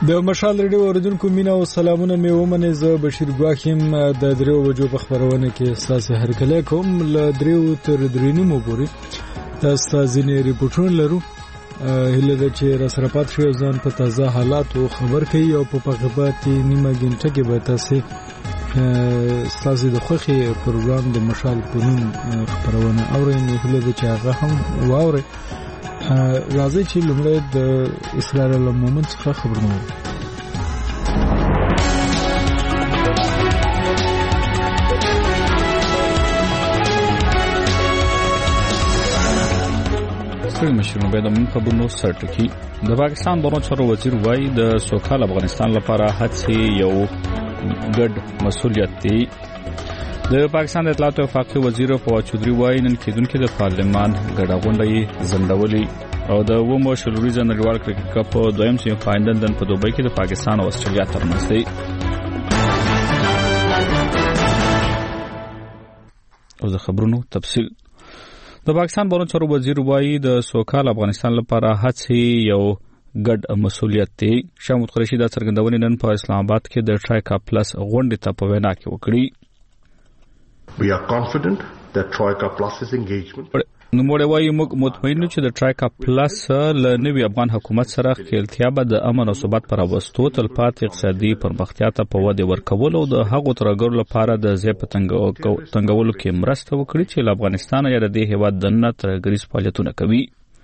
د مشال ریډیو اوریدونکو مینا او سلامونه مې ومنه. زه بشیر ګواخیم د دریو وجو په خبرونه کې اساسي هرکله کوم ل دریو تر درینمو پورې تاسو ځینې ریپورتونه لرو. هله د چې را سره پات شو ځان په تازه حالات او خبر کوي او په پخبات نیمه غنټه کې به تاسو ستاسو د خوخي پروګرام د مشال په نوم خبرونه اورئ. هله د چې هغه هم واورئ. راځي چې لمړی د اسرائیل له مومنت څخه خبرونه ستړي مشرونو به د موږ خبرونو سرټکی. د پاکستان بهرنیو چارو وزیر وایي د سوکال افغانستان لپاره هڅې یو ګډ مسؤلیت دی. د پاکستان د اطلاعات او وفاقي وزیر فواد چودري وایي نن کېدونکو د پارلمان ګډه غونډه زندولې او د ومو شلوريزه نړیوال کرکټ کپ دویم سیمه فائنل نن په دوبۍ کې د پاکستان او استرالیا ترمنځ دی. او د خبرونو تفصیل. د پاکستان بهرنیو چارو وزیر وایي د سوکال افغانستان لپاره هڅې یو ګډ مسؤلیت دی. شامت قریشي د څرګندونې نن په اسلام آباد کې د ټرایکا پلس غونډې ته په وینا کې وکړي. We are confident that Troika Plus's engagement. نو موږ وایو موږ مطمئن یو چې د ټرایکا پلس له نوي افغان حکومت سره خپلتیا به د امن او ثبات پر وسطو تلپاتې اقتصادي پرمختیا ته په وده ورکول او د هغو ترګرو لپاره د ځای په تنګولو کې مرسته وکړي چې له افغانستان یا د دې هیواد دننه ترګریز فعالیتونه کوي.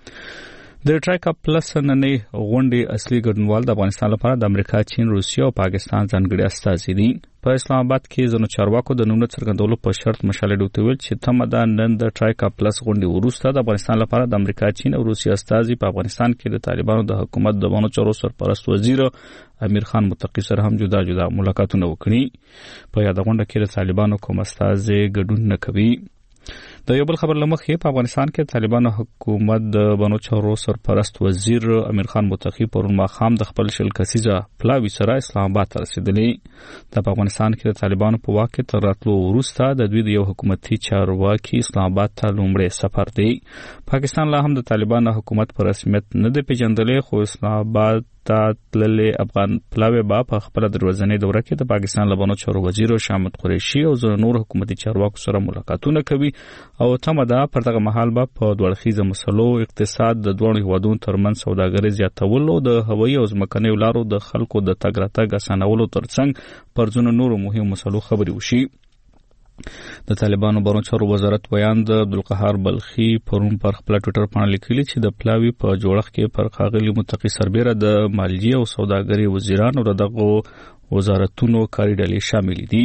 د ټرایکا پلس نننې غونډې اصلي ګډونوال د افغانستان لپاره د امریکا، چین، روسیه او پاکستان ځانګړي استازي دي. په اسلام آباد کې ځینو چارواکو د نومونو څرګندولو په شرط مشاله ویل چې تمه ده نن د ټرایکا پلس غونډې وروسته د افغانستان لپاره د امریکا، چین او روسیه استازي په افغانستان کې د طالبانو د حکومت د بهرنیو چارو سرپرست وزیر امیر خان متقی سره هم جدا جدا ملاقاتونه وکړي. په یاد غونډه کې د طالبانو کوم استازي ګډون نه کوي. د یو بل خبر لمخې په افغانستان کې طالبانو حکومت د بهرنیو چارو سرپرست وزیر امیر خان متقی پرون ماښام د خپل شل کسیزه پلاوی سره اسلام آباد ته رسیدلی. د افغانستان کې د طالبانو په واک کې تر راتلو وروسته د دوی د یو حکومتي چارواکي اسلام آباد ته لومړی سفر دی. پاکستان لا هم د طالبانو حکومت په رسمیت نه دی پیژندلی، خو اسلام آباد ته تللې افغان پلاوی با په خپل دروازنۍ دوره کې د پاکستان له بهرنیو چارو وزیر شامت قریشي او نور حکومتي چارواکو سره ملاقاتونه کوي او تمه ده پر دغه مهال به په دوه اړخیزه مسلو اقتصاد د دوه هیوادونو ترمنځ سوداګري زیاتول او د هوایي او ځمکنیو لارو د خلکو د تګ راتګ اسانولو ترڅنګ پر ځینو نورو مهمو مسلو خبرې وشي. د طالبانو بهرنیو چارو وزارت ویاند عبدالقهار بلخي پرون پر خپل ټوئیټر باندې لیکلي چې د پلاوی په جوړښت کې پر ښاغلي متقی سربیره د مالیې او سوداګري وزیران او دغه وزارتونو کاري ډلې شامل دي.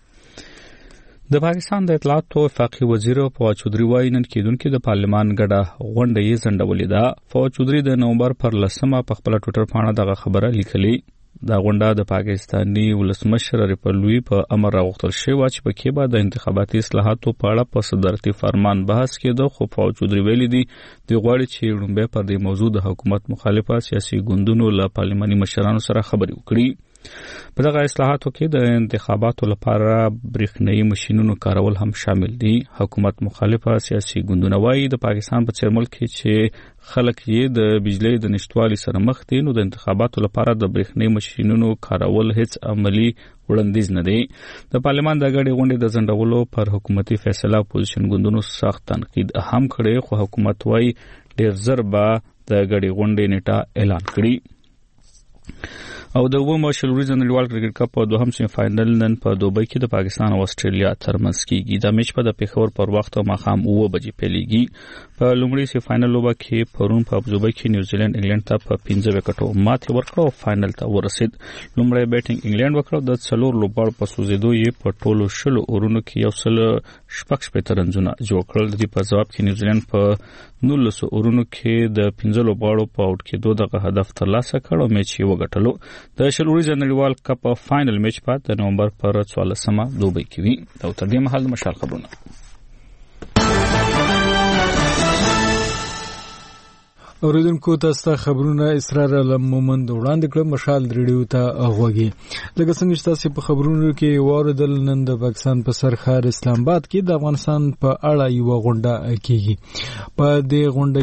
د پاکستان د اطلاعات او وفاقي وزیر فواد چودري وایي نن کېدونکو د پارلمان ګډه غونډه یې ځنډولې ده. فواد چودري د نومبر پر 10 په خپل ټوئیټر باندې دغه خبره لیکلې. دا غونډه د پاکستاني ولسمشر عارف الوی په امر راغوښتل شوې چې په کې به د انتخاباتي اصلاحاتو په اړه په صدارتي فرمان بحث کېده، خو فواد چودري ویلي دي د غواړي چې لومړی پر دې موضوع د حکومت مخالفه سیاسي ګوندونو له پارلماني مشرانو سره خبرې وکړي. په دغه اصلاحاتو کې د انتخاباتو لپاره برېښنايي ماشينونو کارول هم شامل دي. حکومت مخالفه سیاسي ګوندونه وایي د پاکستان په څیر ملک کې چې خلک یې د بجلی د نشټوالي سره مخ دي نو د انتخاباتو لپاره د برېښنايي ماشينونو کارول هیڅ عملی وړاندیز نه دی. د پارلمان د غړي غونډې د ځنډولو پر حکومتي فیصله اپوزیشن ګوندونو سخت تنقید هم کړی، خو حکومت وایي ډېر ژر به د غړي غونډې نیټه اعلان کړي. او د ومو شلوريزه نړیوال کرکټ کپ په دوهم سیمه فائنل نن په دوبۍ کې د پاکستان او استرالیا ترمنځ کیږي. دا میچ په د پیښور پر وخت ماښام 9 بجې پیلېږي. په لومړي سیمه فائنل لوبه کې پرون په دوبۍ کې نیوزیلند انګلند ته په 15 وکټو ماتې ورکړه او فائنل ته ورسید. لومړی بیټینګ انګلند وکړ، د 4 لوبغاړو په سوزیدو یې په ټولو 10 اورونو کې یو سل شپږ رنونه جوړ کړل. د دې په جواب کې نیوزیلند په 19 اورونو کې د 15 لوبغاړو په اوټ کېدو دغه هدف ترلاسه کړ او میچ یې وګټلو. د شلوريزه نړیوال کپ فائنل میچ په نومبر پر 14 دوبۍ کې وي. او تر دې مهال مشال خبرونه. اوریدونکو تاسو خبرونه اسرار مومند وړاندې کړ مشال ریډیو ته غوږی لکه څنګه چې تاسو په خبرونو کې واردل نن د پاکستان په سرخار اسلام آباد کې د افغانستان په اړه یو غونډه کیږي په دې غونډه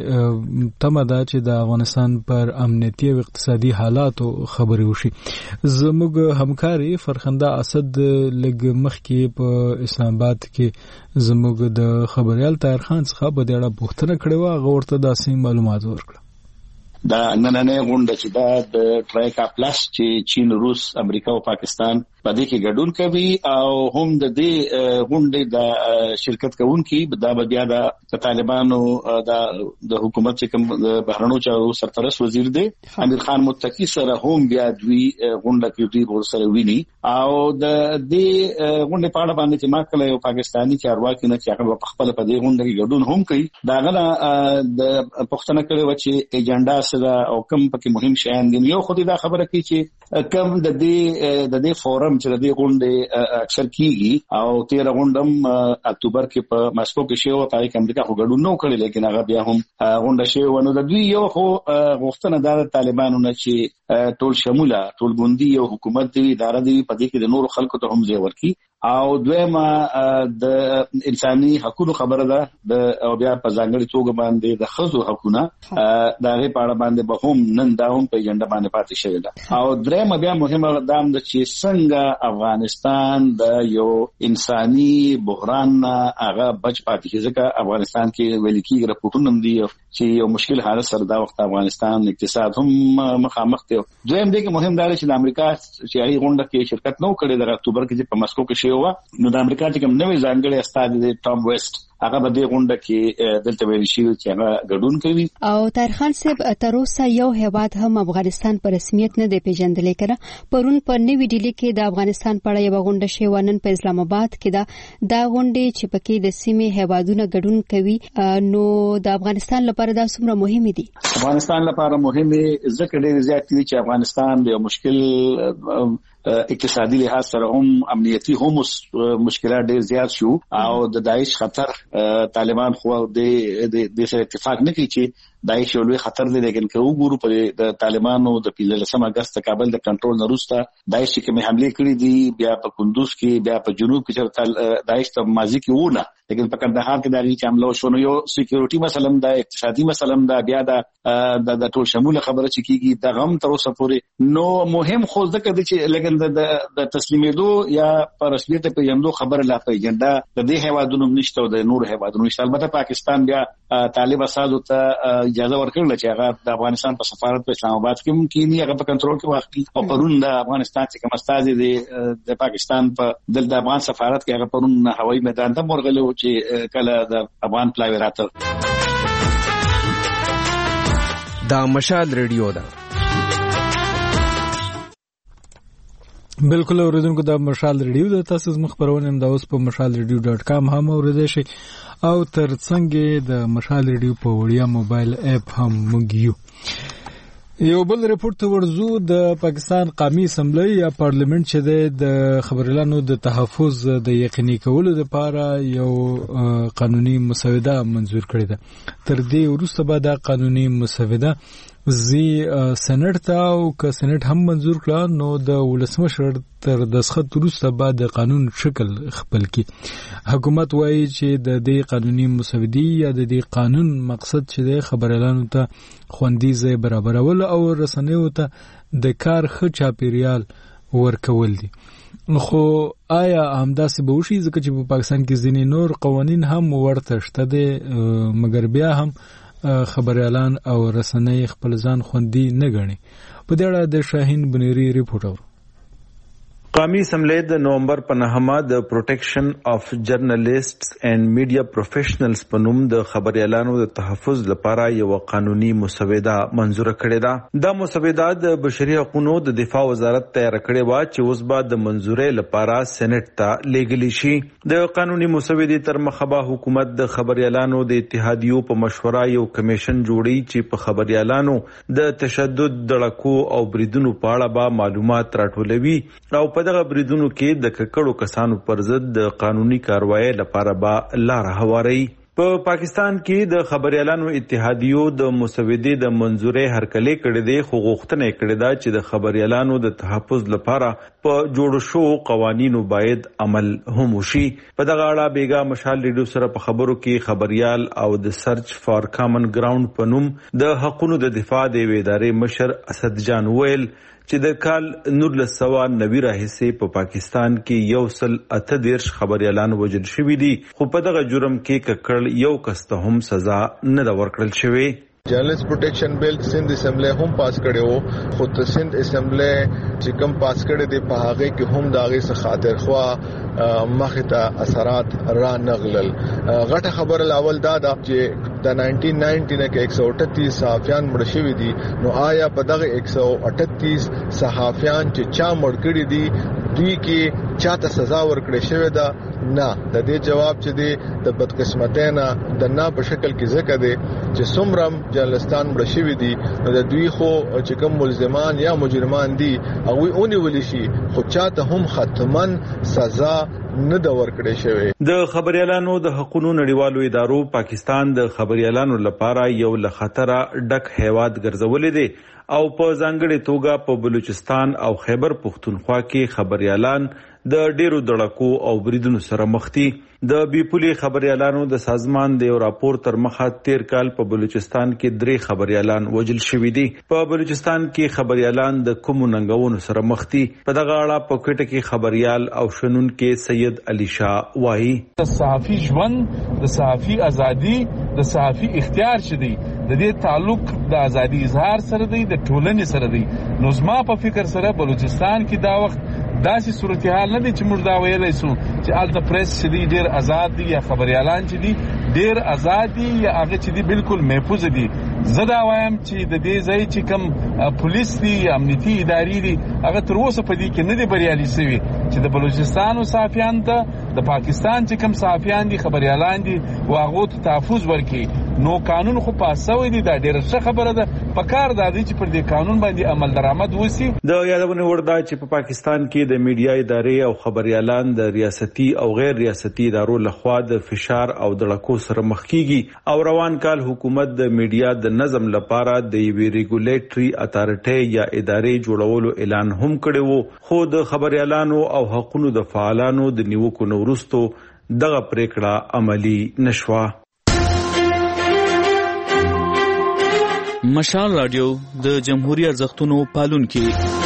کې تمدا چې د افغانستان پر امنیتي او اقتصادي حالاتو خبرې وشي زموږ همکاري فرخنده اسد لګ مخ کې په اسلام آباد کې زموږ د خبريال طاهر خان څخه په دې اړه پوښتنه کړې و غوړته داسې معلومات ورکړه دا نننې غونډه چې دا د ټرایکا پلس چې چین روس امریکا او پاکستان په دې کې ګډون کوي او هم د دې غونډې د شرکت کوونکي د بیا د طالبانو د حکومت چې کوم بهرنیو چارو سرپرست وزیر دی امیر خان متقی سره هم بیا دوی غونډه کې دوی ورسره ویني او د دې غونډې په اړه باندې چې ما کله یو پاکستانی چارواکي نه چې هغه په خپل په دې غونډه کې ګډون هم کوي دا غلا د پښتنه کړي و چې ایجنډا سره او کوم پکې مهم شیان دي یو خو دا خبره کوي چې کوم د دې فورم چې د دې غونډې اکثر کیږي او 13 غونډم اکتوبر کې په ماسکو کې شوه په امریکا خو ګډون نه کړی لیکن هغه بیا هم غونډه شوه نو د دوی یو خو غوښتنه د طالبانو نه چې ټول شموله ټول ګوندي او حکومت دی اداره دی په دې کې د نور خلکو ته هم ځای ورکړي او دویمه د انساني حقوقو خبره ده د او بیا په ځانګړي توګه باندې د خزو حقوقونه د هغه په اړه باندې به هم نن دا هم په اجنډا باندې پاتې شوی ده او درېمه بیا مهمه دام د چې څنګه افغانستان د یو انساني بحران هغه بچ پاتې کیږي ځکه افغانستان کې ویل کېږي راپورټونه دي چې یو مشکل حالت سره دا وخت افغانستان اقتصاد هم مخامخ دی دویم دی چې مهم دا چې د امریکا چې هغه غونډه کې شرکت نو کړي د اکتوبر کې چې په مسکو کې نو د امریکا چې کوم نوې ځانګړي استاد دی ټام ویسټ هغه به د غونډه کې دلته ویل شي چې هغه ګډون کوي او طاهر خان صاحب تر اوسه یو هیواد هم افغانستان پر رسمیت نه دی پیژندل کړه پرون په نوې ډیلی کې د افغانستان په اړه یو غونډه شوه نن په اسلام آباد کې دا غونډه چې پکې د سیمې هیوادونو ګډون کوي نو د افغانستان لپاره دا څومره مهمه دي افغانستان لپاره مهمه ځکه ډېر زیات دي چې افغانستان د مشکل اقتصادي لحاظ سره هم امنیتي هم مشکلات ډېر زیات شو او د داعش خطر طالبان خو د سره اتفاق نه کوي چې داعش یو لوی خطر دی لیکن که وګورو په د طالبانو د 15 اگست کابل د کنټرول نه وروسته داعش چې کوم حمله کړې دي بیا په کندوز کې بیا په جنوب کې چې داعش ته ماضي کې ونه لیکن په کندهار کې دغه چې حمله وشو نو یو سکیورټي مسله ده اقتصادي مسله ده بیا د ټول شموله خبره چې کیږي د غم تر اوسه پورې نو مهم خو ځکه چې لیکن د تسلیمېدو یا پر رسمیت په یندو خبره لا په اجنډا د دې هیوادونو نشته او د نور هیوادونو نشته البته پاکستان بیا طالب اساسو ته اجازه ورکړل چې هغه د افغانستان په سفارت په اسلام آباد کې ممکن هغه په کنټرول کې واخلي او پرون د افغانستان چې کوم استاد دی د پاکستان په د افغان سفارت کې هغه پرون هوایي میدان ته ورغلو چې کله د افغان پلاوی راته دا مشال ریډیو ده بالکل اوریدونکو د مشال ریډیو د تاسو مخبرونه د اوس په mashalradio.com هم اوریدئ شئ او ترڅنګ د مشال ریډیو په وړیا موبایل اپ هم موږ یو بل ریپورت ورزو د پاکستان قومي اسمبلی یا پارلیمنت چې د خبريالانو د تحفظ د یقیني کولو لپاره یو قانوني مسوده منزور کړې ده تر دې وروسته به دا قانوني مسوده زی سېنات ته او که سېنات هم منزور کړه نو د ولسمشر تر دسخط وروسته به د قانون شکل خپل کی حکومت وایي چې د دې قانوني مسودې یا د دې قانون مقصد چې د خبريالانو ته خوندي ځای برابرول او رسنیو ته د کار ښه چاپیریال ورکول دي خو آیا همداسې به وشي ځکه چې په پاکستان کې ځینې نور قوانین هم ورته شته دي مګر بیا هم خبريالان او رسنۍ خپل ځان خوندي نه ګڼي په دې اړه د شاهین بنيري ریپورټ قومي اسمبلی د نومبر په 9 د پروټیکشن اف جرنالیسټس اینڈ میډیا پروفیشنلز په نوم د خبريالانو د تحفظ لپاره یو قانوني مسوده منزور کړې ده. دا مسوده د بشري حقوقو د دفاع وزارت تیار کړې و چې اوس بعد د منزورې لپاره سېنات ته لیږل شي. د قانوني مسودې تر مخه به حکومت د خبريالانو د اتحادیو په مشوره یو کمیشن جوړي چې په خبريالانو د تشدد دړکو او بریدونو په اړه به معلومات راټولوي او په دغه بریدونو کې د ککړو کسانو پر ضد د قانوني کاروایی لپاره به لار هواري. په پاکستان کې د خبريالانو اتحادیو د مسودې د منزورې هرکلی کړې ده، خو غوښتنه کړې ده چې د خبريالانو د تحفظ لپاره په جوړ شو قوانینو باید عمل هم وشي. په دغه اړه بیګا مشال ریډیو سره په خبرو کې خبريال او د سرچ فار کامن ګراوند په نوم د حقوقو د دفاع د ادارې مشر اسد جان ویل چې د کال 1990 راهیسې په پاکستان کې 138 خبريالان وژل شوي دي، خو په دغه جرم کې ککړ یو کس ته هم سزا نه ده ورکړل شوې. جرنلست پروټیکشن بیل سند اسمبلی هم پاس کړي وو، خو د سند اسمبلی چې کوم پاس کړي دی په هغه کې هم داغه څخه خاطر خوا مخته اثرات را نغلل. غټه خبر الاول دا چې د 1990 کې 138 صحافیان مړ شوي دي، نو آیا په دغه 138 صحافیان چې چا مړ کړي دي دوی کې چاته سزا ورکړې شوې ده؟ نه. د دې جواب چې دی د بدقسمتینا د نه په شکل کې ذکر دی چې څومره جرنالستان مړ شوي دي، نو د دوی خو چې کوم ملزمان یا مجرمان دي هغه اونې شي، خو چاته هم ختمن سزا نه د ورکړې شوی. د خبريالانو د حقوقو نړیوالو ادارو پاکستان د خبريالانو لپاره یو له خطره ډک هیواد ګرځولې دي او په ځانګړي توګه په بلوچستان او خیبر پختونخوا کې خبريالان د ډیرو دړکو او بریدونو سره مخ دي. د بیپولي خبريالانو د سازمان د یو راپور تر مخه 13 کال په بلوچستان کې 3 خبريالان وژل شوي دي. په بلوچستان کې خبريالان د کوم ننګونو سره مخ دي؟ په دغه اړه په کوټه کې خبريال او شنن کې سید علي شاه وایي د صحافي ژوند، د صحافي ازادي، د صحافي اختیار شدي د دې تعلق د ازادي اظهار سره دی، د ټولنې سره دی. نو زما په فکر سره بلوچستان کې دا وخت داسې صورتحال نه دی چې موږ دا ویلی سو چې الته پریس چې دی ډېر آزاد دي یا خبريالان چې دي ډېر آزاد دي یا هغه چې دي بالکل محفوظ دي. زه دا وایم چې د دې ځای چې کوم پولیس دي، امنیتي ادارې دي، هغه تر اوسه په دې کې نه دي بریالي شوي چې د بلوچستان صحافیانو ته د پاکستان چې کوم صحافیان دي، خبريالان دي، هغو ته تحفظ ورکړي. نو قانون خو پاس شوی دی، دا ډېره ښه خبره ده. په کار دا دی چې پر دې قانون باندې عمل درآمد وشي. د یادونه وړ ده چې په پاکستان کې د میډیا ادارې او خبريالان د ریاستي او غیر ریاستي ادارو لخوا د فشار او دړکو سره مخ کیږي او روان کال حکومت د میډیا د نظم لپاره د یوې ریګولیټري اتارټي یا ادارې جوړولو اعلان هم کړی وو، خو د خبريالانو او حقوقو د فعالانو د نیوکو وروسته دغه پریکړه عملی نشوه. مشال رادیو د جمهوریت ارزښتونو پالونکي.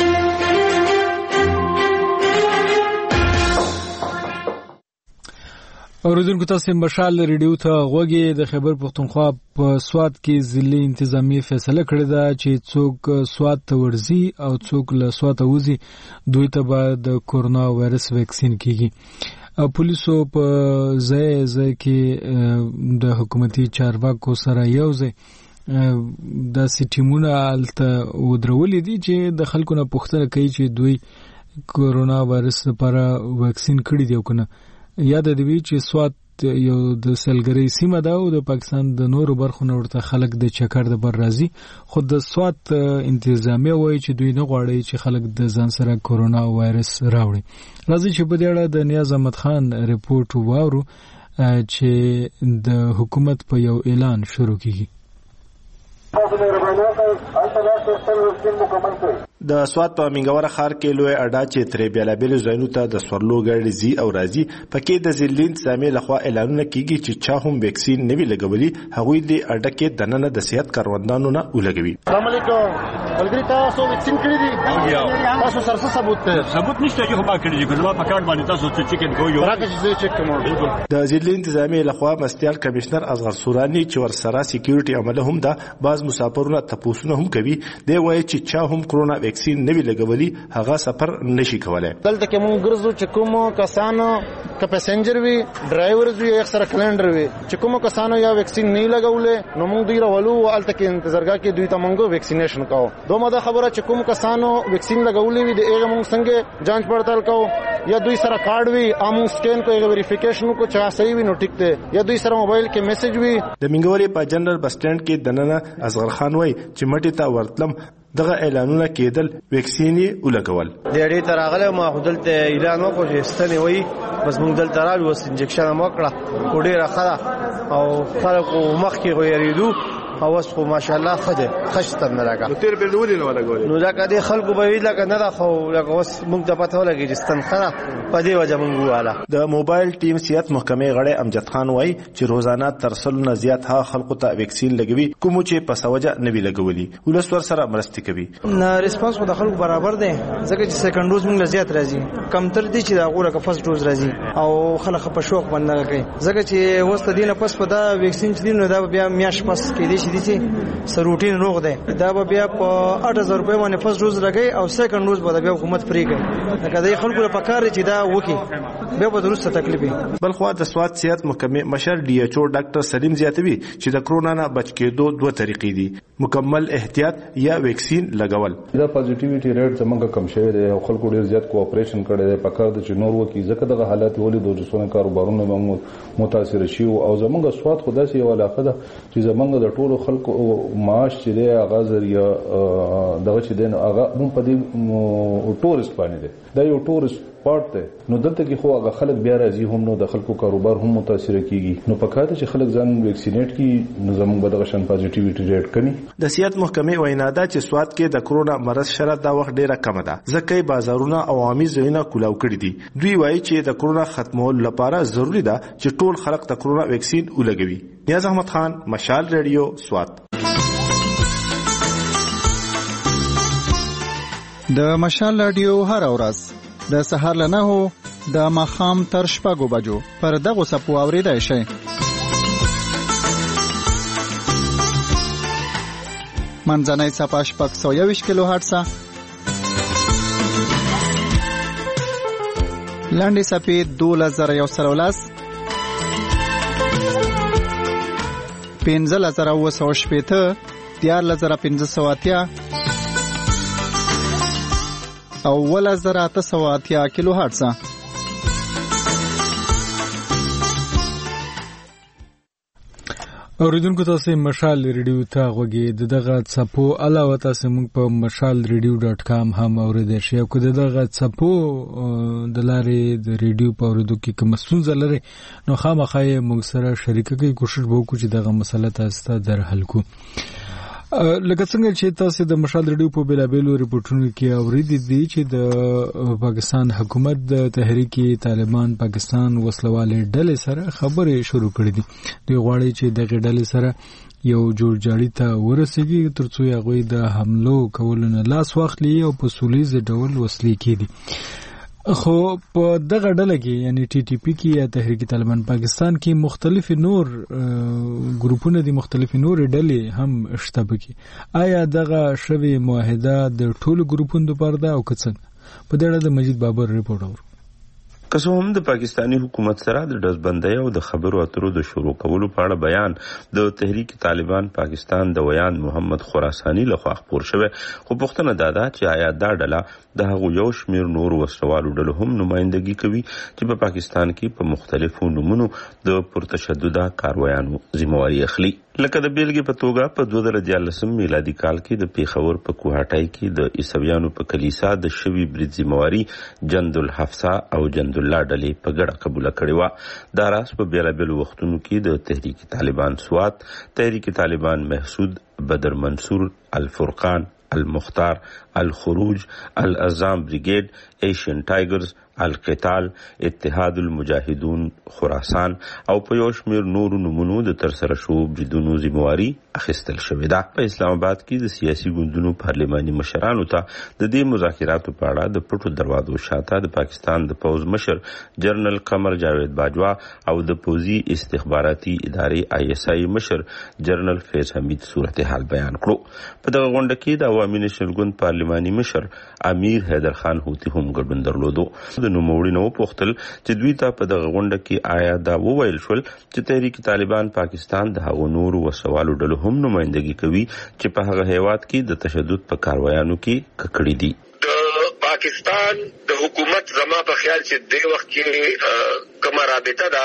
اوریدونکو تاسو مشال ریډیو ته غوږی. د خیبر پختونخوا په سواد کې ضلعي انتظامی فیصله کړې ده چې څوک سواد ته ورځي او څوک له سواد ته وځي دوی ته به د کورونا وایرس ویکسین کیږي. پولیسو په ځای کې د حکومتي چارواکو سره یو ځای د سټیمونه الته ودرولې دي چې د خلکو نه پوښتنه کوي چې دوی کورونا وایرس لپاره ویکسین کړی دی او کنه. یاد دی چې سواد یو د سلګری سیمه ده او د پاکستان د نورو برخو نه ورته خلک د چکر د بر راځي، خو د سواد انتظامیه وایي چې دوی نه غواړي چې خلک د ځان سره کورونا وایرس راوړي. راځي چې په دې اړه د نیاز احمد خان ریپورت واورو چې د حکومت په یو اعلان شروع کیږي. د سواد په منګوره ښار کې لوی اډا چې ترې بیلابېلو ځایونو ته د سورلو ګاډي ځي او راځي، پکې د ضلعي انتظامیې لخوا اعلانونه کیږي چې چا هم ویکسین نه وي لګولي هغوی د اډه کې دننه د صحت کاروندانو نه ولګوي. السلام علیکم. ملګری تاسو ویکسین کړی دي؟ تاسو سره ثبوت نشته چې ما کړی دي؟ زما په کارت باندې تاسو څه چیک کوئ؟ راکه چې چیک کوم. د ضلعي انتظامیې لخوا مستیال کمشنر اصغر سورانی چې ورسره سکیورټي عمله هم ده، بعض مسافرونه تپوسونه هم کوي. دی وایي چې چا هم کرونا ویکسین نه وی لګولي هغه سفر نشي کولای. دلته کې مونږ ګرځو چې کوم کسانو که پسنجر وي، ډرایورز وي، یک سره کلندر وي، چې کوم کسانو یا ویکسین نه لګولې نو مونږ دوی راولو او الته کې انتظارګه کې دوی ته مونږ ویکسینیشن کوو. دومره دا خبره چې کوم کسانو ویکسین لګولې وي د هغه مونږ څنګه جانچ پړتال کوو، یا دوی سره کارت وي امون سکین کوي، ویریفیکیشن کو چا صحیح وي نو ټیک ته، یا دوی سره موبایل کې میسج وي. د منګوري په جنرال بس سټاند کې دننه اصغر خان وای چې مټی ته ورتلم دغه اعلانونه کېدل ویکسین یې ولګول. د اړې تراغله ما خپلته اعلان وکړ چې ستنې وای بس موږ دلته راځو وس انجکشن مو کړه وړي راخره او خلکو مخ کې غوړېدو او اوس خو ماشاءالله خشتر نه راګه تیر په ډول نه ولا نو لکه د خلکو به وی لکه نه خو لکه اوس موږ ته پته ولګي چې ستنخره په دې وجه موږ واله. د موبایل ټیم صحت محکمې غړی امجد خان وایي چې روزانه تر 100 نه زیات ها خلکو ته ویکسین لګوي کوم چې په سوجه نه وی لګولي ولس ور سره مرسته کوي. نه ریسپانس خو د خلکو برابر دی ځکه چې سیکنډ ډوز موږ زیات راځي کم تر دي چې دا غوړه که فرست ډوز راځي او خلک په شوق باندې کوي ځکه چې وسته دینه پس په دا ویکسین چې دینه دا بیا میاش پس کې دي چې سروټین روغ دی دا بیا په 8000 روپے باندې فرست ډوز لګي او سیکنډ ډوز به بیا حکومت فری کوي دا د خلکو لپاره کار چې دا وکي بیا به درسته تکلیف. بلخو د سواد صحت محکمې مشر ډي ایچ او ډاکټر سلیم زیاتوي چې د کرونا نه بچ کېدو دوه طریقې دي مکمل احتیاط یا ویکسین لګول. دا پوزټیویټي ریټ زمونږ کم شوی دی او خلکو ډیر زیات کوآپریشن کړی دی په کار د چې نور وکي ځکه دغه حالات ولې د رسونه کاروبارونو باندې متاثر شي او زمونږ سواد خدای سي یو علاقه ده چې زمونږ د ټولو خلکو معاش چې دی هغه ذریعہ دغه چې دی هغه هم په دې ټورست باندې دی دا یو ټورست پارت دی نو دلته کې خو هغه خلک بیا راځي هم نو د خلکو کاروبار هم متاثر کیږي نو په کار چې خلک ځان ویکسینیټ کی نو زموږ بدغه شان پوزټیویټي ریټ کمی. د صحت محکمې وینا ده چې سواد کې د کرونا مرض شرط دا وخت ډیره کم ده ځکه بازارونه او عامي ځایونه کولاو کړی دي. دوی وایي چې د کرونا ختمول لپاره ضروری ده چې ټول خلک د کرونا ویکسین ولګوي. نیاز احمد خان مشال ریډیو سواد. د مشال رادیو هر ورځ د سهار له 9 د ماښام تر 6 بجو پر دغه سپو اوریدای شي. منځنۍ صفحه 621 کیلو هرتز لاندې صفحه 2113 15980 14580 او 1880 کیلو هرتز. اوریدونکو تاسو مشال ریډیو ته غوږی دغه څپو علاوه تاسو موږ په mashalradio.com هم اوریدئ شئ او دغه څپو د لارې د ریډیو په اوریدو کې کوم ستونزه لري نو خامخا موږ سره شریکه کوي کوشش وکړو چې دغه مسله تاسو ته در حل کو. لکه څنګه چې تاسو د مشال ریډیو په بیلابېلو ریپورتونو کې اوریدي دي چې د پاکستان حکومت د تحریک طالبان پاکستان وسلواله ډلې سره خبرې شروع کړې دي. دوی غواړي چې دغه ډلې سره یو جوړجاړي ته ورسیږي ترڅو هغه د حملو کولو نه لاس واخلي او په سوليز ډول وسلې کړي. خو په دغه ډله کې یعنی ټي ټي پی کې یا تحریک طالبان پاکستان کې مختلف نور ګروپونه دي مختلف نور ډلې هم شته پکې. آیا دغه شوی معاهده د ټولو ګروپونو لپاره ده او که څنګه؟ په دې اړه د مجید بابر ریپورت اورو. که څه هم د پاکستانی حکومت سره د ډزبندۍ او د خبرو اترو د شروع کولو په اړه بیان د تحریک طالبان پاکستان د ویان محمد خراسانی لخوا خپور شوی خو پوښتنه دا ده چې آیا دا ډله د هغو یو شمیر نور وسلوالو ډلو هم نمائندګي کوي چې په پاکستان کې په مختلفو نومونو د پرتشدده کاروایانو ذمہواری اخلي. لکه د بیلګې په توګه په 2014 میلادي کال کې د پیښور په کوهاټای کې د عیسویانو په کلیسا د شوی برید ذمہواری جند الحفصه او جند الله ډلې په ګډه قبول کړې و. دا راس په بیلابېلو وختونو کې د تحریک طالبان سوات، تحریک طالبان محسود، بدر منصور، الفرقان، المختار، الخروج، الازام بریگیډ، ایشین ټایګرز، القتال، اتحاد المجاهدون خراسان او په یو شمیر نورو نمونو د ترسره شو بریدونو ذمہواری اخیستل شوې ده. په اسلام آباد کې د سیاسي ګوندونو پارلماني مشرانو ته د دې مذاکراتو په اړه د پټو دروازو شاته د پاکستان د پوز مشر جنرال قمر جاوید باجوا او د پوزي استخباراتي ادارې آی اس آی مشر جنرال فیض حمید صورتحال بیان کړو. په دغه غونډه کې د عوامي نشنل ګوند پارلماني مشر امیر حیدر خان هوتی هم ګډون درلودو. د نوموړي نو پوښتل چې دوی ته په دغه غونډه کې آیا دا وویل شول چې تحریک طالبان پاکستان د هغو نورو وسوالو ډلو هم نمائندګي کوي چې په هغه هیواد کې د تشدد په کاروایانو کې ککړې دي. د پاکستان د حکومت زما په خیال چې د وخت کې کومه رابطه ده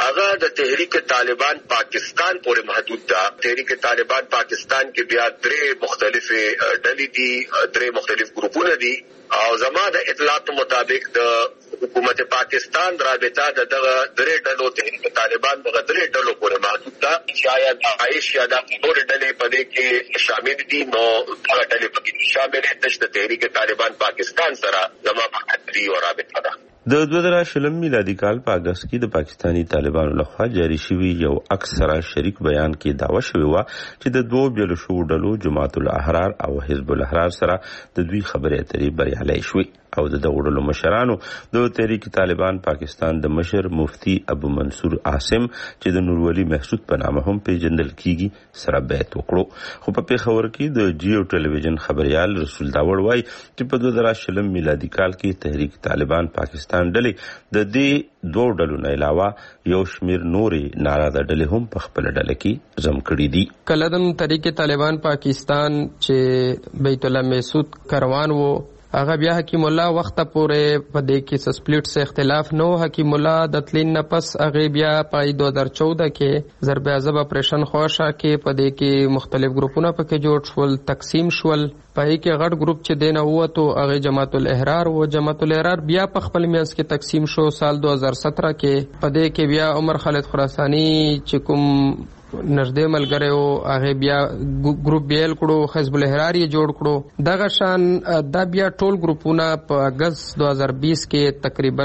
هغه د تحریک طالبان پاکستان پورې محدود ده. تحریک طالبان پاکستان کې بیا 3 مختلفه ډلې دي, 3 مختلف ګروپونه دي او زما د اطلاعات مطابق د حکومت پاکستان رابطه دغه 3 ډلو تحریک طالبان دغه 3 ډلو پورې محدود ده. شاید عائش یا د نور ډلې په دې کې شامل دي, نو هغه ډلې پکې شامل دي چې تحریک طالبان پاکستان سره زما په اړه او رابطه ده. د 2020 میلادي کال په اگست کې د پاکستانی طالبانو لخوا جاری شوی یو اکثره شریک بیان کې داوا شوی و چې د 2 بیل شو ډلو جماعت الاحرار او حزب الاحرار سره د دوی خبرې اترې بریالي شوې او د دغړو مشرانو د تحریک طالبان پاکستان د مشر مفتی ابو منصور عاصم چې د نورولي محسود په نامه هم پیژندل کیږي سره بیعت وکړو. خو په پیښور کې د جیو ټلویزیون خبريال رسول داوړ وای چې په 2020 میلادي کال کې تحریک طالبان پاکستان ډلې د دې 2 ډلو نه علاوه یو شمیر نورې ناراضه ډلې هم په خپل ډله کې زم کړې دي. کلدم تحریک طالبان پاکستان چې بیت الله محسود کاروان وو هغه بیا حکیم الله وخت پورې په دې کې سپلیټ سے اختلاف نو حکیم الله د تلین نه پس هغه بیا په 2014 کې ضرب عذاب اپریشن خوښه کې په دې کې مختلف ګروپونه پکې جوړ شول, تقسیم شول. په کې غټ ګروپ چې دینه وته هغه جماعت الاحرار او جماعت الاحرار بیا په خپل میانس کې تقسیم شو. سال 2017 کې په دې کې بیا عمر خالد خراسانی چې کوم نږدې ملګری او هغه بیا ګروپ بیل کړو, حزب الاحرار یې جوړ کړو. دغه شان دا بیا ټول ګروپونه په اگست 2020 کې تقریبا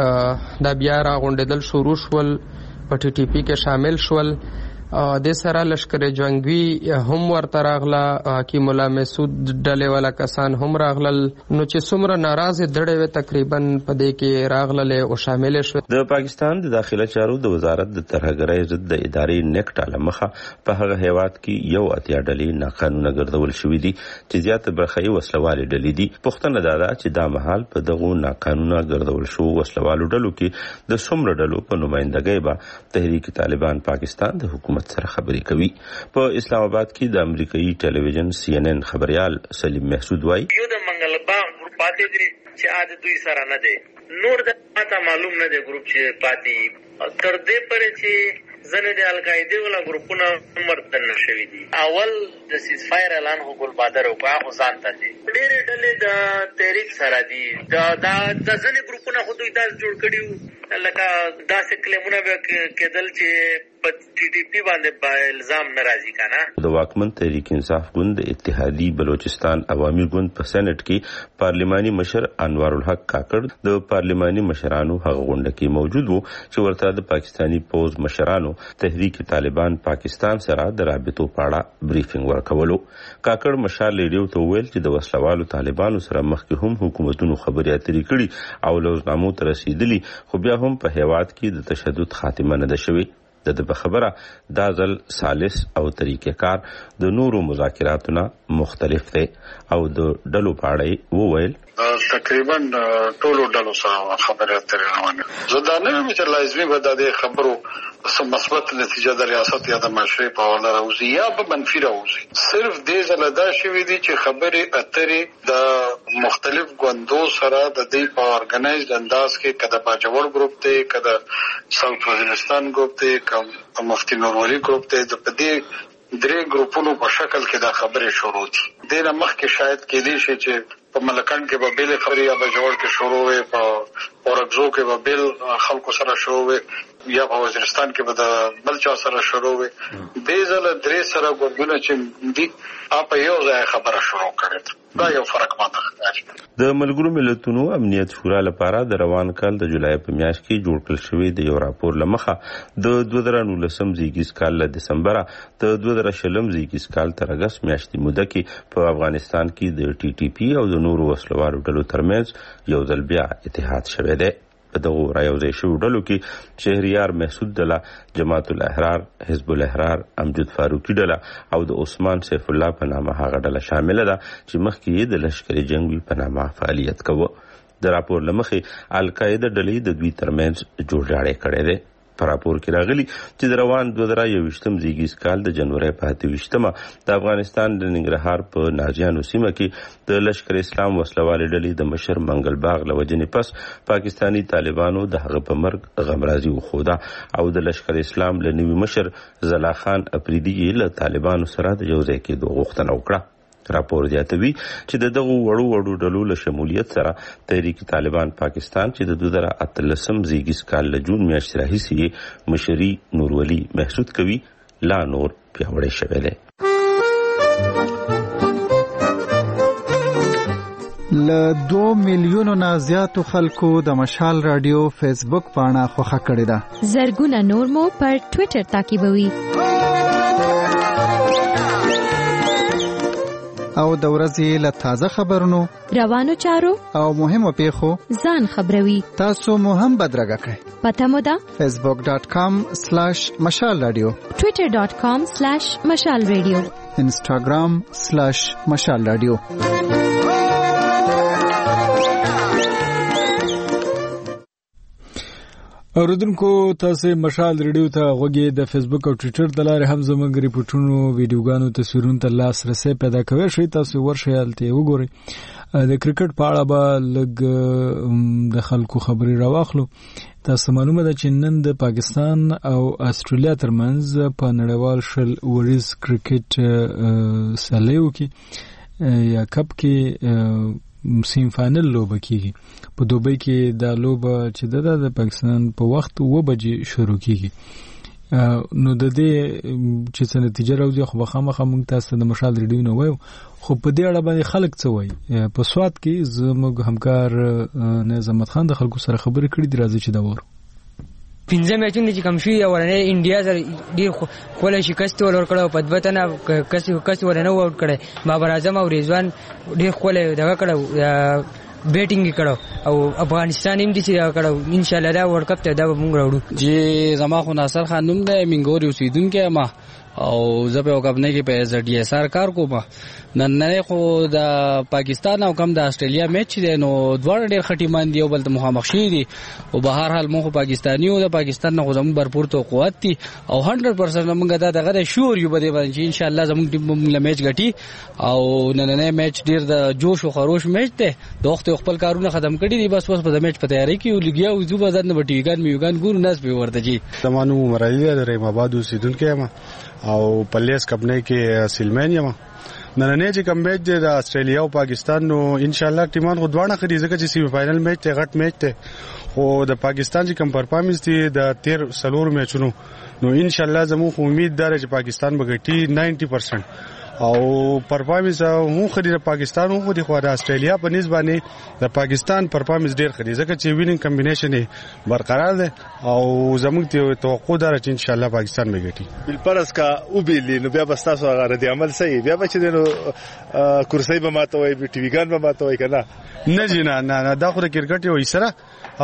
دا بیا راغونډېدل شروع شول, په ټي ټي پی کې شامل شول. د سره لشکر جنگوي هم ورته راغله, حکیم الله محسود ډلې والا کسان هم راغلل. نو چې څومره ناراضه دړې و تقریبا په دې کې راغله او شامل شو. د پاکستان د داخله چارو د وزارت د ترهګرۍ ضد د ادارې نیکټ علمخه په هغه هیواد کې یو اتیا ډلې ناقانونه ګرځول شوې دي چې زیاته برخه یې وسلوالې ډلې دي. پښتنه دا ده چې دا مهال په دغه ناقانونه ګرځول شو وسلوالو ډلو کې د څومره ډلو په نمائندګۍ به تحریک طالبان پاکستان د حکومت سره خبرې کوي. په اسلام آباد کې د امریکایي ټلویزیون CNN خبريال سلیم محسود وایي یو د منګل باغ ګروپ پاتې دي چې عادت دوی سره نه دي, نور د ماته معلوم نه دي ګروپ چې پاتې تر دې پرې چې زنه د القاعده ولا ګروپونه مرتن شوي دي. اول د سیز فایر اعلان هو ګل بادر او هغه ځان ته دي ډېر ډلې د تحریک سره دي. د ځنې ګروپونه خو دوی داس جوړ کړیو لکه داسې کلمونه به کېدل چې په ټي ټي پی باندې الزام ناراضي کنه. د واکمن تحریک انصاف ګوند اتحادی بلوچستان عوامي ګوند په سېنات کې پارلماني مشر انوار الحق کاکړ د پارلماني مشرانو هغه غونډه کې موجود وو چې ورته د پاکستانی پوز مشرانو تحریک طالبان پاکستان سره د رابطو په اړه بریفینګ ورکولو. کاکړ مشال لیډیو ته ویل چې د وسلوالو طالبانو سره مخکې هم حکومتونو خبرې اترې کړي او لوزنامو ته رسیدلی, خو بیا هم په هیواد کې د تشدد خاتمه نه ده شوې. د خبره دا ځل ثالث او طریقې کار د نورو مذاکراتونه مختلف دي او د ډلو په اړه وویل تقریبا ټولو ډلو سره خبرې اترې روانه. زه دا نه وایم چې لازمي به د خبرو سم مثبت نتیجه د ریاست یا د معاشري په اړه راوځي یا به منفي راوځي. صرف دې ځل دا شوی دي چې خبرې اترې د مختلف ګوندو سره د دې په اورګنایزد انداز کې کده باجوړ ګروپ ته کده ساوث وزیرستان ګروپ ته کوم مفتی نورولي ګروپ ته د پدې 3 ګروپونو په شکل کې دا خبرې شروع دي. د مخکې شاید کې دي چې په ملکان کې به بیل خبري یا به جوړ کې شروع وي, په اورګزو کې به بیل خلکو سره شروع وي, یا په وزیرستان کې به د بل چا سره شروع وي. د ځل 3 سره ګوندونه چې دي په یو ځای خبره شروع کړي. دا یو فرق ماته ښکاري. د ملګرو ملتونو امنیت شورا لپاره د روان کال د جولای په میاشت کې جوړ کړل شوی د یو راپور لمخه د 2019 زیږیز کال له دسمبر ته 2020 زیږیز کال تر اگست میاشتې موده کې په افغانستان کې د ټي ټي پی او د نورو وسلوالو ډلو ترمنځ یو ځل بیا اتحاد شوی دی. په دغه رايوځای شو ډلو کې شهريار محسود ډله, جماعت الاحرار, حزب الاحرار, امجد فاروقي ډله او د عثمان سیف الله په نامه هغه ډله شامل ده چې مخکې د لشکر جنگي په نامه فعالیت کوي. د راپور لمخې القاعده ډلې د دوی ترمنځ جوړجاړی کړي دي. په راپور کې راغلي چې د روان 2021م زیږیز کال د جنوري په 28مه د افغانستان د ننګرهار په ناجیانو سیمه کې د لشکر اسلام وسلوال ډلې د مشر منګل باغ له وجنې پس پاکستانی طالبانو د هغه په مرګ غمرازي وخوده او د لشکر اسلام له نوي مشر زلا خان افریدي له طالبانو سره د یوځای کېدو غوښتنه وکړه. راپور زیاتوي چې دغه وړو ډلو له شمولیت سره تحریک طالبان پاکستان چې د 2013م زیږیز کال له جون میاشتې راهیسې مشري نورولي محسود کوي لا نور پیاوړی شوی دی. ل 2 میلیونو نه زیاتو خلکو د مشال رادیو فیسبوک پاڼه خوښه کړې ده. زرګونه نور مو پر ټوئیټر تعقیبوي. او د ورځې له تازه خبرونو روانو چارو او مهمو پیښو ځان خبروي. تاسو مو هم بدرګه کړئ. پته مو ده facebook.com/مشال رادیو، twitter.com/مشال رادیو، instagram/مشال رادیو. اوریدونکو تاسو مشال ریډیو ته غوږی د فیسبوک او ټوئیټر د لارې هم زموږ ریپورتونو ویډیوګانو تصویرونو ته لاسرسي پیدا کوي. شئ تاسو ورشئ الته وګورئ. د کرکټ په اړه به لږ د خلکو خبري راواخلو. تاسو معلومه ده چې نن د پاکستان او استرالیا ترمنځ په نړیوال شل وریز کرکټ سالیو کې یا کپ کې سیم فائنل لوبه کیږي. په دوبۍ کې دا لوبه چې د پاکستان په وخت 2 بجې شروع کیږي. نو د دې چې څه نتیجه راوځي خو بخامخه موږ تاسو د مشال ریډیو نه وایو. خو په دې اړه باندې خلک څه وایي. په سواد کې زموږ همکار نظامت خان د خلکو سره خبرې کړې دي. راځي چې دا وره 15 میچونه چې کم شوی ورنه انډیا سره ډیر کوله شکست ورکړو په دبتنه کس ورنه ورکړ کړي. بابر اعظم او رضوان ډیر کوله دغه کړو بیټینګ کړو او افغانستان هم دې چې کړو. ان شاء الله دا ورلد کپ ته دا موږ راوړو. جی زما خو ناصر خان نوم دی، منګوري اوسیدونکو ما او زه په وګبنه کې په زړډي اس آر کار کوم. نن نه خو د پاکستان او کم د استرالیا میچ دی نو دوه ډېر خټیمان دی او بل د مخامخ شي دي او به هر حال مخ پاکستاني او د پاکستان نه زموږ برپور توقعات دي او 100% موږ دا دغه شور یو بده باندې ان شاء الله زموږ ټیم له میچ غټي او نن میچ ډېر د جوش او خروش میچ دی. د وخت خپل کارونه ختم کړي دي بس په میچ په تیاری کې ولګیا او زو بازار نه بټیګان میوګان ګورو ناس به ورته جی. زمانو مرایله د رحم آباد اوسیدونکو ما او پلیس کپنې کې سلمان یم. نن نه چې کوم میچ د استرالیا او پاکستان نو ان شاء الله ټیمان خو دوه خري ځکه چې سیمی فائنل میچ ته غټ میچ ته خو د پاکستان چې کوم پرفارمنس دي د 13 میچونو نو ان شاء الله زموږ امید ده چې پاکستان بغټي 90% او پرفارمنس مو خري د پاکستان مو د خو د استرالیا په نسبت د پاکستان پرفارمنس ډیر خري ځکه چې وینینګ کمبینیشن برقرار ده او زموږ توقع ده چې ان شاء الله پاکستان بغټي. بل پرس کا او بیلی نو بیا بس تاسو هغه د عمل صحیح بیا به چې نو کرسي به ماته وي ټي وی ګان به ماته وي کنه نه جی نه دا خو د کرکټ یو سره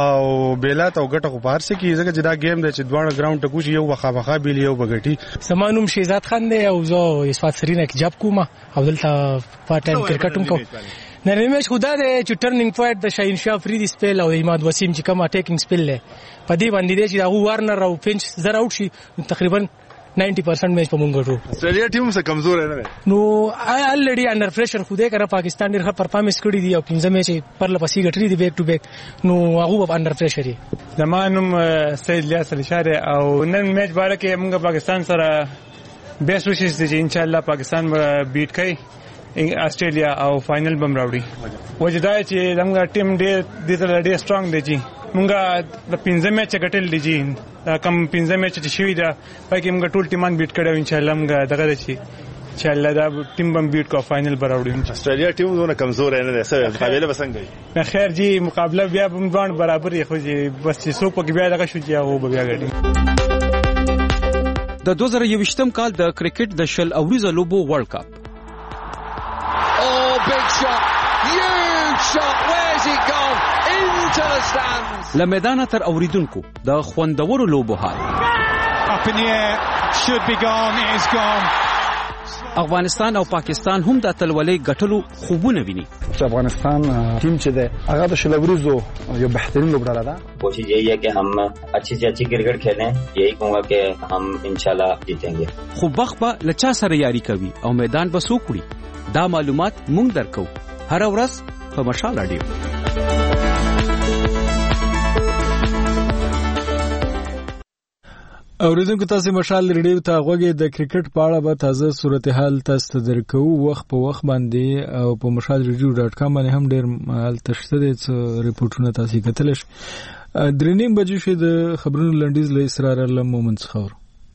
او بیلات او ګټه خو بهر سکی ځکه چې دا گیم دی چې دوه ګراوند ته کوشي یو وخامخه بیلی یو بغټي. سمانوم شهزاد خان دی او زه اسفات سرینا کې جاب کوم او دلته پارت ټایم کرکټ کوم. نن میچ خدا دی چې ټرنینګ پوینټ د شاهین شاه فریدي سپیل او اماد وسیم چې کوم اٹیکینګ سپیل له پدې باندې دی چې دا وارنر او فینچ زره اوټ شي تقریبا 90% میچ په مونږ ورو. استرالیا ټیم څخه کمزور نه نو الریډي انډر پریشر خوده کړه پاکستان ډېر ښه پرفارمنس کړی دی او 15 میچ پر لپسې غټري دی بیک ټو بیک نو هغه په انډر پریشر دی. زمانم سید الیاس الشاره او نن میچ باره کې موږ پاکستان سره بیس وشز دي ان شاء الله پاکستان بیټ کوي استرالیا او فائنل بم راوړي. وجدای چې زموږ ټیم ډېر سترونګ دی چې مونږه د 15 میچ غټل دي جی کم 15 میچ چې شوی دا پکې موږ ټول ټیمان بیټ کړو ان شاء الله موږ دغه شي ان شاء الله دا ټیم بم بیټ کو فائنل براوړو. استرالیا ټیم زونه کمزور نه ده سره مقابله بسنګي نه خیر جی مقابله بیا هم ځوان برابر یې خو جی بس چې څوک پکې بیا دغه شو چې هغه بیا غړي. د 2021م کال د کرکټ د شل اوریزه لوبو ورلد کپ لمیدانه تر اوریدونکو د خوندورو لوبو حال افغانستان او پاکستان هم د اتلولۍ ګټلو خوبونه ویني. افغانستان ټیم چې ده هغه د شلوریزو یو بهترین لوبډاله ده. کوشش یہی ہے کہ ہم اچھی سے اچھی کرکٹ کھیلیں. یہی کہوں گا کہ ہم انشاءاللہ جیتیں گے. خو وخت به لچا سره یاري کوي او میدان به سوکړي. دا معلومات مونږ درکو هر ورځ په مشال رادیو. اوریدونکو تاسو مشال ریډیو ته غوږی د کرکټ په اړه به تازه صورتحال تاسو ته درکو وخت په وخت باندې او په mashalradio.com باندې هم ډیر حال تشته دي ریپورتونه تاسو کتل شي. درنیم بجې شي د خبرونو لنډیز له اسرار الله مومن څخه.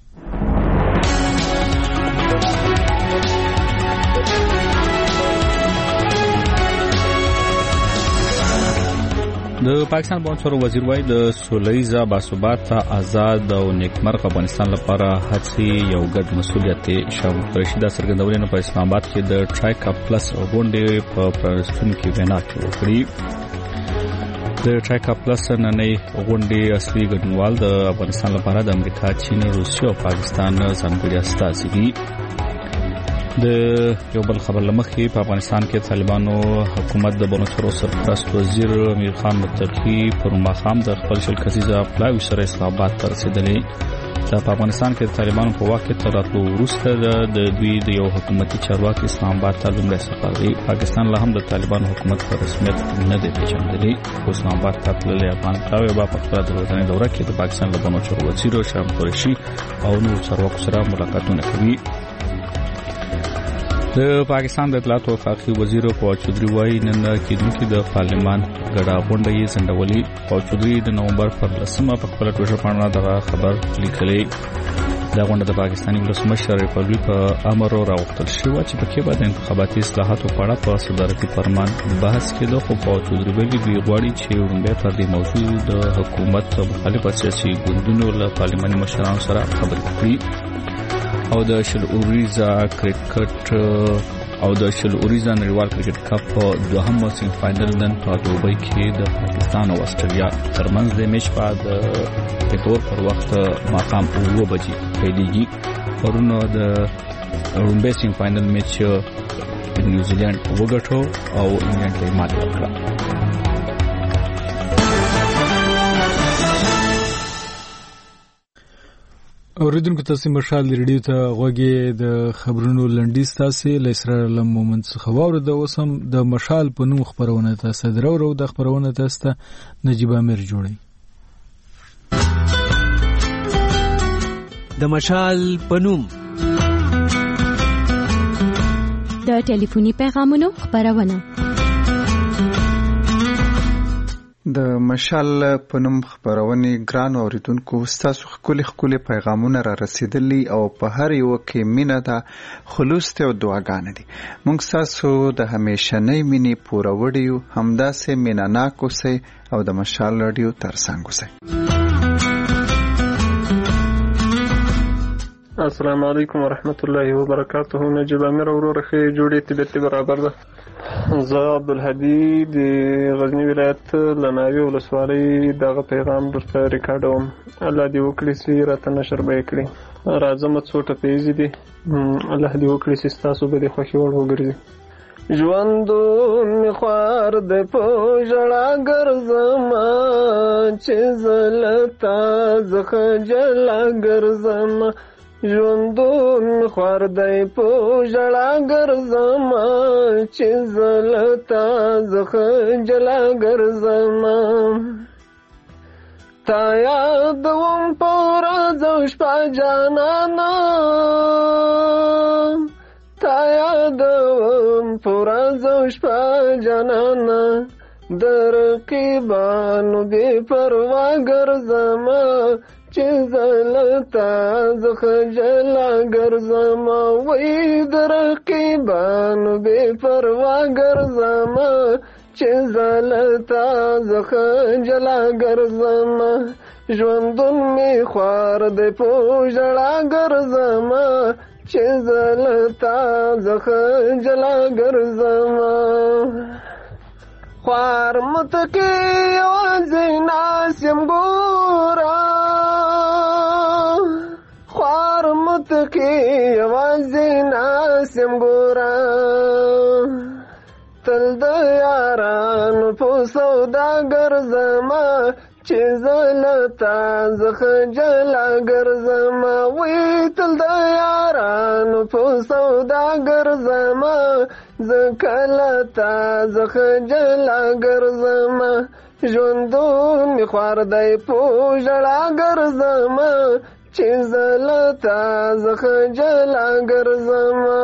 د پاکستان بانسور وزیر وای د سولېزا باثبات آزاد او نیکمرغه افغانستان لپاره هڅې یو ګډ مسولیت دی. شاه رشید سرګندولې په اسلام آباد کې د ټرایکا پلس غونډې په پرستون کې وینا وکړه. د ټرایکا پلس نننۍ غونډې اصلي ګډونوال د افغانستان لپاره د امریکا، چین، روسیې او پاکستان ځانګړي استازي دي. د یو بل خبر لمخې په افغانستان کې طالبانو حکومت د بنوچورو سرپرست وزیر امیر خان متقی پر ماخام د خپل شل کسیزه پلاوی سره اسلام آباد ته رسیدلې. په افغانستان کې طالبانو په واقع تر راتلو وروسته د دوی د یو حکومتي چارواکي اسلام آباد ته لومړی سفر دی. پاکستان له هم د طالبانو حکومت په رسمیت نه دی پیژندلی. اسلام آباد ته تللی افغان پلاوی به په خپله د ورځنۍ دوره کې د پاکستان له بنوچورو وزیر شاه قریشي او نور چارواکو سره ملاقاتونه کوي. د پاکستان د اطلاعات او خارجي وزیر فواد چودري وايي نن کېدونکې د پارلمان غړا غونډه یې ځنډولې. فواد چودري د نومبر پر 10 په خپل ټویټر باندې دا خبر لیکلی. دا غونډه د پاکستاني ولسمشر ریپبلیک په امر راوړل شوې چې په کې بعد انتخاباتي اصلاحاتو په اړه په صدارتي فرمان بحث کېده. خو فواد چودري ویلي دی غواړي چې وړاندې پر دې موضوع د حکومت مخالف سیاسي ګوندونو له پارلماني مشرانو سره خبرې وکړي. او د شل اوریزا کرکټ او د شل اوریزا نړیوال کرکټ کپ دوهم سیمی فائنل نن په دوبۍ کې د پاکستان او استرالیا ترمنځ د میچ په پټور پر وخت ماقام 9 بجې پیلېږي. پرونو د لومړي سیمی فائنل میچ نیوزیلند وګټو او انګلند ته ماتې ورکړه. اوریدونکو تاسو مشال ریډیو ته غوږی د خبرونو لنډیز تاسو له اسرار الله مومن څخه واورو. د اوسم د مشال په نوم خبرونه تاسو درو د خبرونه تاسو نجیب امیر جوړي. د مشال په نوم د ټلیفوني پیغامونو خبرونه. د مشال په نوم خبرونه ګران اوریدونکو تاسو خولي پیغامونه را رسیدلی او په هر یو کې مینه ده، خلوص ته او دعاګانې دي. موږ تاسو د همیشنۍ مینې پوره وړیو، همداسې میناناک اوسئ او د مشال رادیو ترڅنګ اوسئ. السلام علیکم ورحمت الله وبرکاته. نجیب امیر وروره خې جوړې طبيعت برابر ده. زه عبدالهادي د غزنی ولایت لناوی ولسوالۍ دغه پیغام درته ریکارډوم. الله دې وکړي چې راته نشر به یې کړي. راځم څو ټپیزې دي. الله دې وکړي چې ستاسو به د خوښې وړ وګرځي. ژوندون خوار د په ژړا ګرځم چې زلتا زخه جلا ګرځم. ژوندون خوار دی په ژړا ګرځم چې زلتا زخه جلا ګرځم. تا یادوم په ورځ او شپه جانانا، تا یادوم په ورځ او شپه جانانا. د رقیبانو بې پروا ګرځم چې زلتا زخه جلا ګرځم. وای د رقیبانو بې پروا ګرځم چې زلتا زخه جلا ګرځم. ژوندون می خوار دی په ژړا ګرځم چې زلتا زخه جلا ګرځم. خوار متکي یوازې ناس یم ګوره، خوار متکي یوازې ناس سوداګر زما چې زلتا زخه جلا ګرځما وی تل د یارانو په سوداګر زما زکلتا زخه جلا ګرځما ژوندون می خوار دی په ژړا ګرځما چې زلتا زخه جلا ګرځما.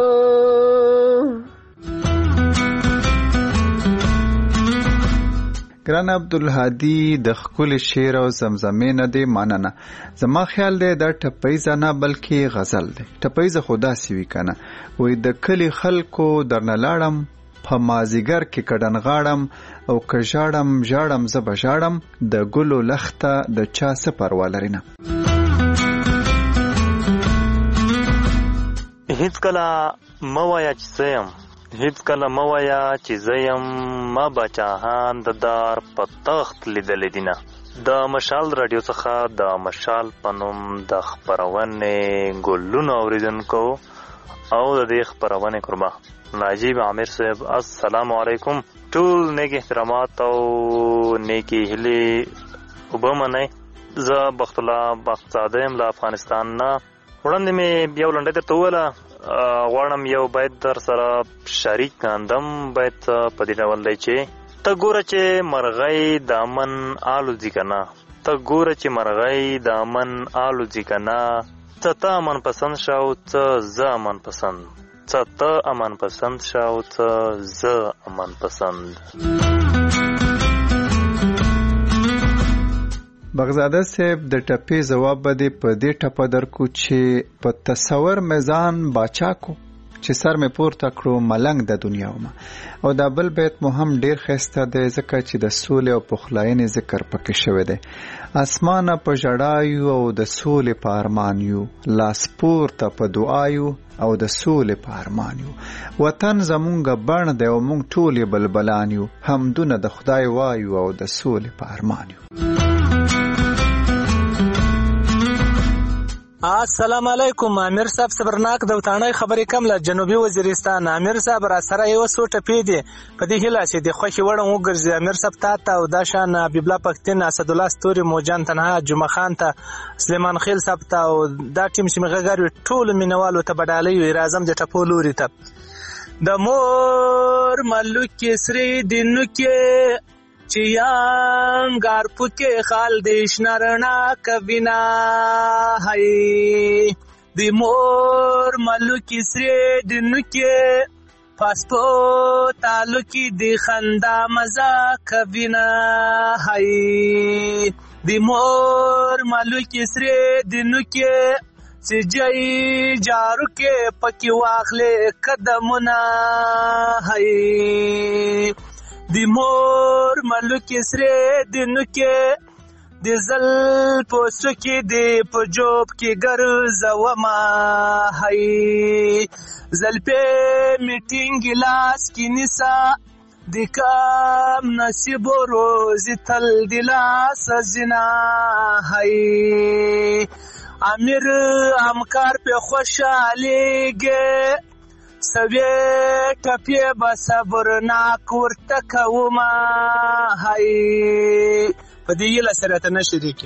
ګران عبدالهادي د ښکلي شعر او زمزمې نه دی مننه. زما خیال دی دا ټپیزه نه بلکې غزل دی. ټپیزه خو داسې وي که نه وایي د کلي خلکو درنه لاړم په مازیګر کې کډن غاړم او که ژاړم ژاړم زه به ژاړم د ګلو لخته د چا څه پروا لري نه. هیڅ کله مه وایه چې څه یم، هیڅ کله مه وایه چې زه یم، ما بچاهان د دار په تخت لیدلی دینه. د مشال رادیو څخه د مشال په نوم د خپرونې ګلونه اوریدونکو او د دې خپرونې قربا ناجیب عامر صاحب السلام علیکم. ټول نیک احترامات او نیکی هیلې وبمنئ. زه بخت الله بختزاده یم له افغانستان نه. وړاندې مې یو لنډۍ درته وویله، غواړم یو بیت در سره شریک کاندم. بیت په دې ډول دی چې ته ګوره چې مرغۍ د امن الوځي که نه، ته ګوره چې مرغۍ د امن الوځي که نه، څه ته امن پسند شه او څه زه امن پسند، څه ته امن پسند شه او څه زه امن پسند. بغزاده صاحب د ټپې ځواب به دې په دې ټپه درکو چې په تصور میزان باچا کو چې سر مې پورته کړو ملنګ د دنیا ومه. او دا بل بیت مو هم ډیر ښایسته دی ځکه چې د سولې او پخلاینې ذکر پکې شوی دی. اسمانه په ژړا یو او د سولې په ارمان یو، لاس پورته په دعا یو او د سولې په ارمان یو. وطن زمونږ بڼ دی او مونږ ټول یې بلبلان یو، حمدونه د خدای وایو او د سولې په ارمان یو. السلام علیکم. امیر صاحب صبرناک د وطنۍ خبرې کم له جنوبي وزیرستان. امیر صاحب را سره یو څو ټپې دي په دې هیله چې د خوښې وړ وګرځي. امیر صاحب تا ته او دا شان حبیب الله پښتین، اسدالله ستوري، موجان تنها، جمعه خان ته، سلیمان خیل صاحب ته او دا ټیم چې مغګر ټول مینوالو ته بدالي وي. راځم د ټپو لوري ته. د مور ملک سری دینو کې چیانگار پکے خال دیش نرنا کبینا ہے دی مور ملو کی سری دنو کے پاسپو تالو کی دی خندا مزا کبینا ہے دی مور ملو کی سری دنو کے سجائی جارو کے پکی واخلے قدمنا ہے دی مور ملک سره دینو کې د زل پوسټو کې د پجوب کې ګرځوما هي زل په میټینګ لاس کې نسا د کام نصیب روز تل د لاس زنا هي امیر همکار په خوشالېږي سوی ټپی به صبرناک ورته کومه هی په دې هیله سره ته نه شریکې.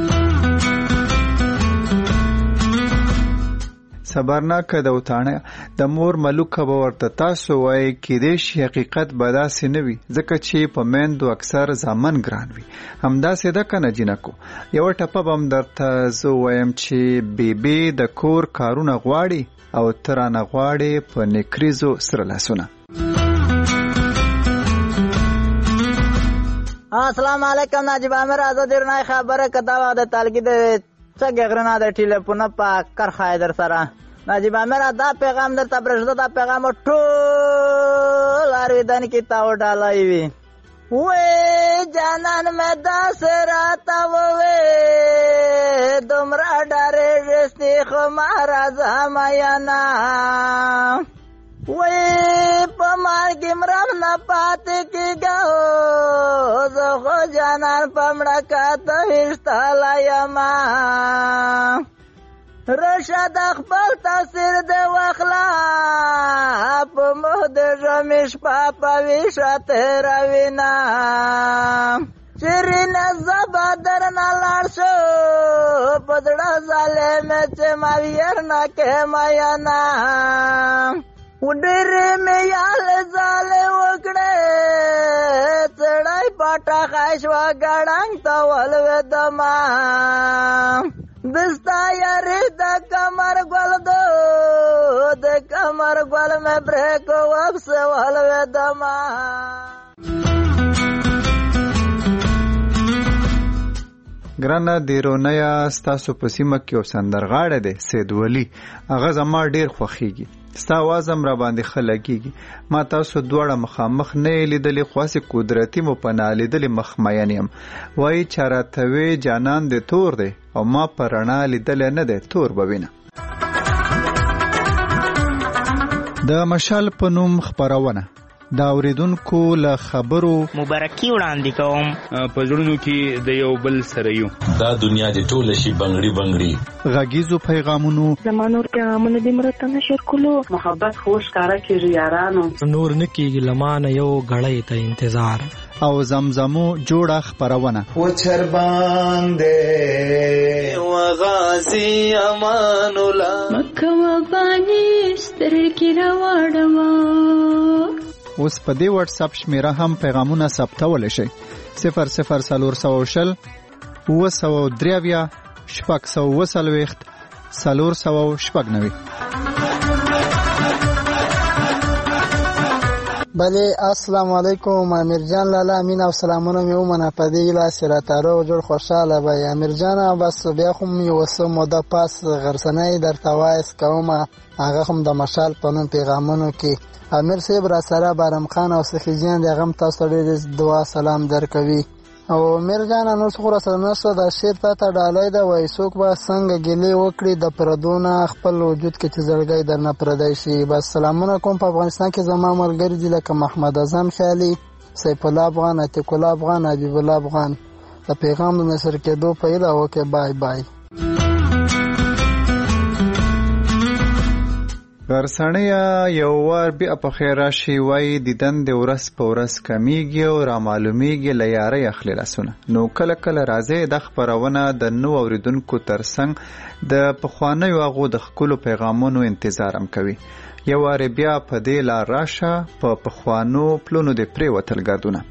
صبرناک د وطنۍ د مور ملوکه به ورته تاسو وایي کېدای شي حقیقت به داسې نه وي ځکه چې په میندو اکثر زامن ګران وي. همداسې ده که نه جینکو؟ یوه ټپه به هم درته زه ووایم چې بیبي د کور کارونه غواړي او ترانه غواړي په نکریزو سره لاسونه. السلام علیکم. ناجیب عامر آزاد رنای خبره کدا و د تالګي د څنګه غرنا د ټلیفون په کرخای در سره. ناجیب عامر دا پیغام درته برښت دا پیغام ټول ارویدان کی تاو ډالای وی وې جانان مې داسراتا وې دومره ډارې رستي خو مارا زمایانا وې په مارګ مرم نه پاتې کېږو زه خو جانان په مړه کاته ویشتلی یما رشد خپل تاثیر دی واخلا په مخ د ژمې شپه په ویښه تېروینه شیرین زبا درنه لاړ شو په زړه ظالمې چې ما ویر نه کې میانه ډېرې مې یالې ځالې وکړې سړی پټه خای شوه ګړنګ ته ولوېدمه دستا یاري د کمر ګل دو د کمر ګل مې پرې کو واپس ولوېدمه ګرانه دیرونیا ستاسو په سیمه کې یو سندرغاړی دی سید ولی هغه زما ډېر خوښیږي ستا आवाज هم را باندې ښه لګیږي ما تاسو دواړه مخامخ نه یې لیدلې خو هسې قدرتي مو په نالیدلې مخ مین یم وایي چې راته وې جانان دې تور دی او ما په رڼا لیدلی نه دی تور به وینه د مشال په نوم خپرونه دا اوریدونکو له خبرو مبارکي وړاندې کوم په زړونو کې د یو بل سره یو دا دنیا دې ټوله شي بنګړي بنګړي غږیزو پیغامونو زمانور پیغامونه دې مرته نشر کولو محبت خوش کارا کیږي یارانو نور نکیږي لمانه یو غړې ته انتظار او زمزمو جوړه خپرونه و چر باندې و غازی امان الله مکه و بانی سترګې راوړما اوس په دې واتس اپ شمیره هم پیغامونه ثبتول شي 0040 903 640 490 بله السلام علیکم امیر جان لالا امین او سلامونه مې ومنه په دې لاس راتارو جوړ خوشاله به امیر جان بس بیا خو مې وسه موده پاس غرسنۍ درته وایس کومه هغه هم د مشال په نوم پیغامونو کې امیر صاحب را سره بارم خان او سخیجان دغه تاسو ډېر دعا سلام درکوي او امیر جان نو څو سره نشته د شیر ته ډالۍ دا وای څوک به څنګه ګلې وکړي د پردونه خپل وجود کې چې زړګي درنه پردای شي بس سلامونه کوم په افغانستان کې زما ملګری دي لکه محمد اعظم خیالي سیف الله افغان عتیق الله افغان حبیب الله افغان د پیغام د نشر کېدو په اړه اوکې بای بای غرسنیا یو وار بیا په خیر راشي وای دیدن د ورس په ورس کمیږي او را معلومیږي لیارې اخلي لاسونه نو کله کله راځي د خبرونه د نو اوریدونکو ترڅنګ د پخوانیو هغو د خپل پیغامونو انتظار هم کوي یو وار بیا په دې لار راشه په پخوانو پلونو د پری وتل ګردونه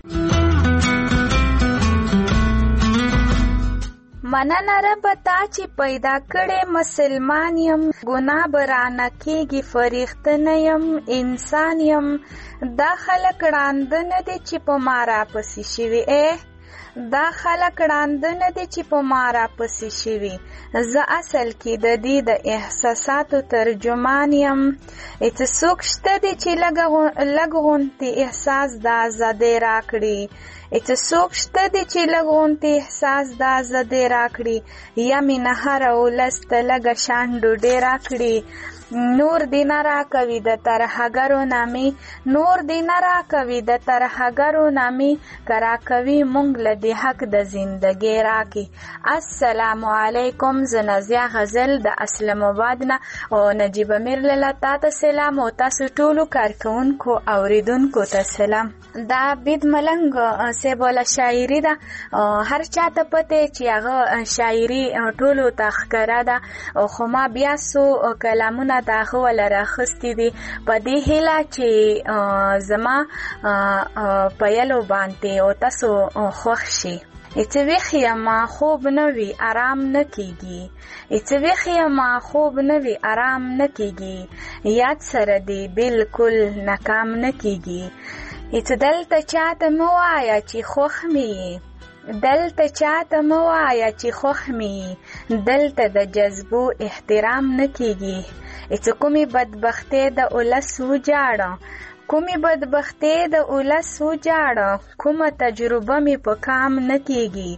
مننه رب تا چې پیدا کړې مسلمان یم ګناه برانه کېږي فریښتنه یم انسان یم دا خلک ړانده نه دي چې په ما راپسې شوي دا خلک ړانده نه دي چې په ما راپسې شوي زه اصل کې د دې د احساساتو ترجمان یم څوک شته دي چې لږ غونتې احساس د ازادۍ راکړي څوک شته دي چې لږ غونتې احساس د ازادۍ راکړي یا مینه هره ولس ته لږه شان ډوډۍ راکړي نور دی نه راکوي د ترهګرو نامې نور دی نه راکوي د ترهګرو نامې که راکوي موږ له دې حق د زندګۍ راکړي السلام علیکم زه نازیه غزل د اسلام آباد نه او نجیب امیر لاله تا ته سلام او تاسو ټولو کارکوونکو اوریدونکو ته سلام دا بید ملنګ صاحب والا شاعري ده هر چاته پته چې هغه شاعري ټولو ته ښکاره ده خو ما بیا څو کلامونه د هغه وله راخیستي دي په دې هیله چې زما په یلو باندې او تاسو خوښ شي څه ویښ یم خوب نه وي ارام نه کیږي څه ویښ یم خوب نه وي ارام نه کیږي یاد سره دی بالکل ناکام نه کیږي دلته چاته مه وایه چې خوښ مې دلته چاته مه وایه چې خوښ مې دلته د جذبو احترام نه کیږي کومې بدبختۍ د اولس وجاړه کومې بدبختۍ د اولس وجاړه کومه تجربه مې په کام نه کیږي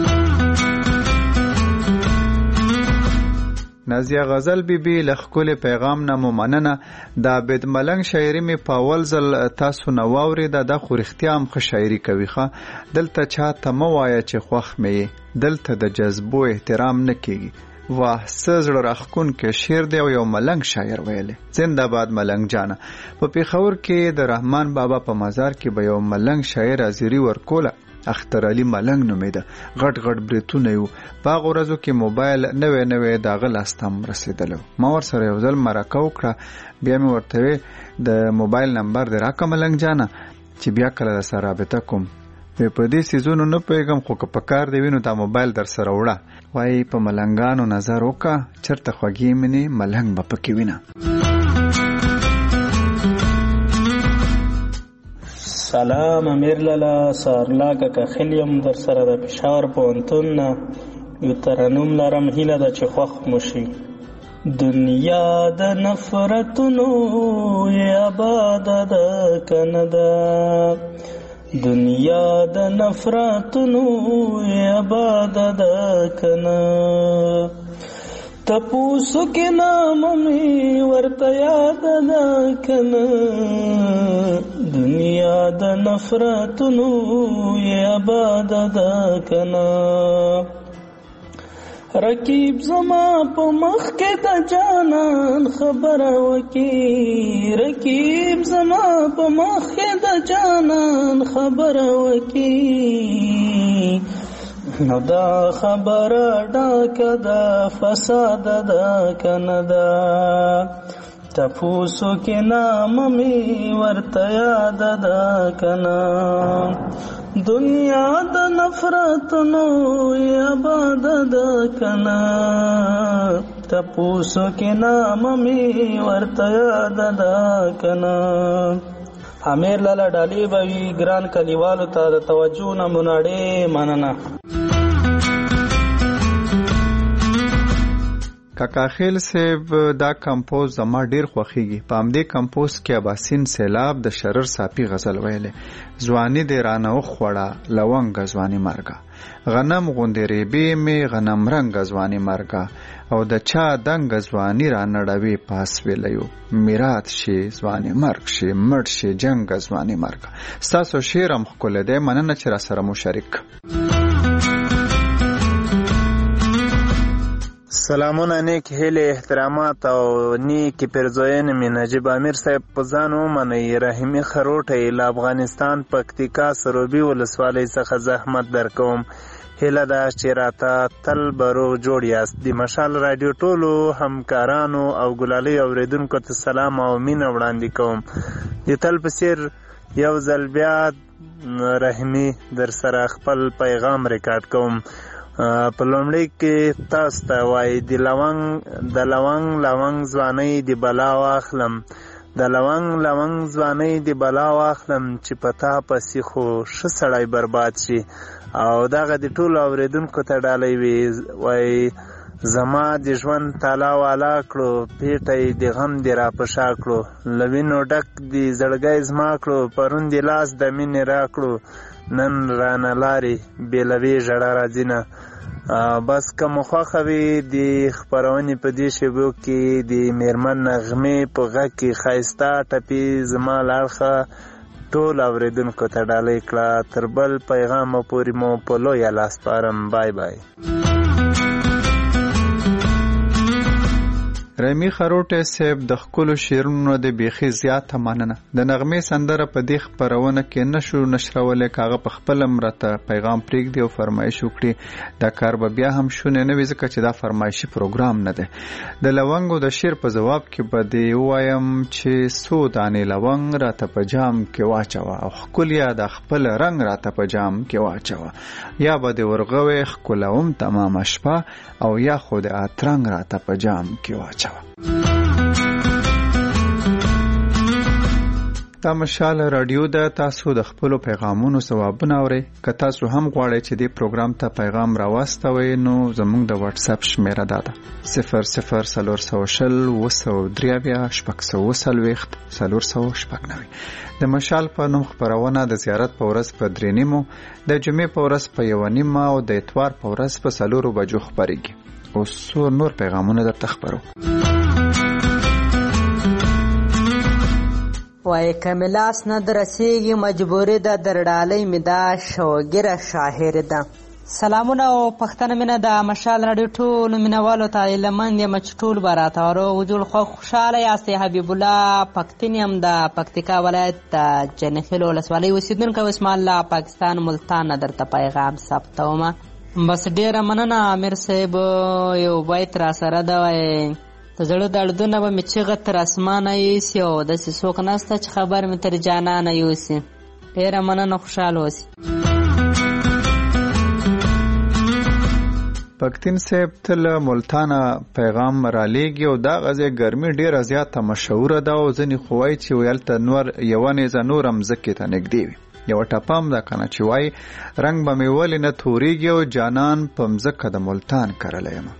نازیه غزل بیبي له ښکلي پیغام نه مو مننه د عبید ملنګ شاعري مې په اول ځل تاسو نه واورېده دا خو رښتیا هم ښه شاعري کوي ښه دلته چاته مه وایه چې خوښ مې یې دلته د جذبو احترام نه کیږي واه سزړه راخکون کې شعر دی او یو ملنګ شاعر ویلي زنده‌باد ملنګ جانا. په پیښور کې د رحمان بابا په مزار کې به یو ملنګ شاعر حاضری ورکوله. اختر علي ملنګ نومیده. غټ غټ بریتونه یو. په غورزو کې موبایل نوې داغه لاستم رسیدلو. ما ور سره یو ځل مرکه وکړه. بیا مې ورته د موبایل نمبر د راکه ملنګ جانا چې بیا کله سره رابطه کوم. په دې سيزونو نه پیغام خو که په کار دی وینو دا موبایل در سره وړه. وای په ملنګانو نظر وکا چرته خوږی منی ملنګ به پکې وینه. سلام امیر لالا سارلا کا خلیم در سره د پېښور پوهنتون یو ترنم لرم هیله ده چې خوښ مو شي. دنیا د نفرتونو آباد ده کنه ده دنیا د نفرتونو آباد ده کنه تپوسو کې نام می ورته یاد ده کنه دنیا د نفرتونو آباد ده کنه رقیب زما په مخ کې د جانان خبره وکي رقیب زما په مخ کې د جانان خبره وکي نو دا خبره ډاکه ده فساد ده کنه ده تپوسو کې نام می ورته یاد ده کنه دنیا د نفرتونو آباد ده کنه تپوسو کې نام می ورته یاد ده کنه. امیر لالا ډالی بوي ګران کلیوالو ته د توجه نه مناړې مننه. کاکا خیل صاحب دا کمپوز زما ډیر خوښیږي. په همدې کمپوز کې اباسین سیلاب د شرر صافي غزل ویلې ځواني دې رانه وخوړه لونګ ځواني مرګه غنم غوندې ریبې مې غنم رنګ ځواني مرګه او د چا دنګ ځواني رانړوي پاس ویلیو میرات شي ځواني مرګ شي مړ شي جنګ ځواني مرګه. ستاسو شعرم ښکلی دی مننه چې را سره مشارک. سلامونه نیک هیله احترامات او نیک پرزوین می نجیب امیر صاحب پزان ومني رحیمی خروټی له افغانستان پکتیکا سروبي ولسوالۍ څخه زحمت درکوم. هیله ده چې راته تل برو جوړ یاست. د مشال رادیو ټولو همکارانو او ګلالي اوریدونکو ته سلام او مینه وړاندې کوم. د تل په څیر یو ځل بیا رحیمی در سره خپل پیغام ریکارډ کوم. په لومړي کې تاسو ته وایي د لونګ ځوانۍ د بلا واخلم د لونګ ځوانۍ د بلا واخلم چې پتا پسې خو ښه سړی برباد شي. او دغه د ټولو اوریدونکو ته ډالۍ وي وایي زما د ژوند تالا والا کړو پیټی د غم د را پشا کړو لوینو ډک د زړګی زما کړو پرون د لاس د مینې را کړو نن رانه لارې بیلوي ژړا راځي نه. بس که مو خوښه وي د خپرونې په دې شیبو کې د میرمن نغمې په غږ کې ښایسته ټپې زما له اړخه ټول اوریدونکو ته ډالۍ کړه. تر بل پیغامه پورې مو په لویه لاس سپارم. بای بای. رحیمی خروټی صاحب د ښکلو شعرونو د بیخي زیاته مننه. د نغمې سندره په دې خپرونه کې نشو نشرولی کاغه په خپله راته پیغام پرېږدي او فرمایش وکړي. دا کار به بیا هم شونې نه وي ځکه چې دا فرمایشي پروګرام نه دی. د لونګو د شعر په ځواب کې به دې ووایم چې څو دانې لونګ راته په جام کې واچوه او ښکلیا د خپل رنګ راته په جام کې واچوه یا به دې ورغوې ښکلوم تمامه شپه او یا خو د اترنګ راته په جام کې واچوه. دا مشال رادیو ده. تاسو د خپلو پیغامونو ځوابونه اورئ. که تاسو هم غواړئ چې دې پروګرام ته پیغام راواستوئ نو زموږ د واتس اپ شمیره ده 00402023 د مشال په نوم خپرونه د زیارت په ورځ په 3:30 د جمعې په ورځ په 1:30 او د اتوار په ورځ په 4 بجو خپرېږي. اوس نور پیغامونه درته خپرو. وای کملاس نه درسیږي مجبوری ده در ډالۍ می دا شوګره شاهر ده سلامونه او پښتنه مینه د مشال رادیو ټولو مینوالو ته لمن یم چې ټول به راتاوره وجول خوشحاله یاست. حبیب الله پښتون یم د پکتیکا ولایت د جنخیل ولسوالۍ اوسېدونکی. اسم الله پاکستان ملتان نه درته پیغام ثبتومه. بس ډېره مننه امیر صاحب. یو بیت را سره ده وایي د زړه دردونه به مې چیغه تر اسمانه یوسي او داسې څوک نسته چې خبر مې تر جانانه یوسي. ډېره مننه، خوشحاله اوسئ. پښتون صاحب تل ملتانه پیغام رالیږي او دا غزه ګرمي ډیره زیاته مشهوره ده او ځنې خو وایي چې ویلته نور یوه نیزه نور هم ځکې ته نږدې وي. یوه ټپه هم ده که نه چې وایي رنګ به مې ولې نه تورېږي او جانان په مځکه د ملتان کرلی یم.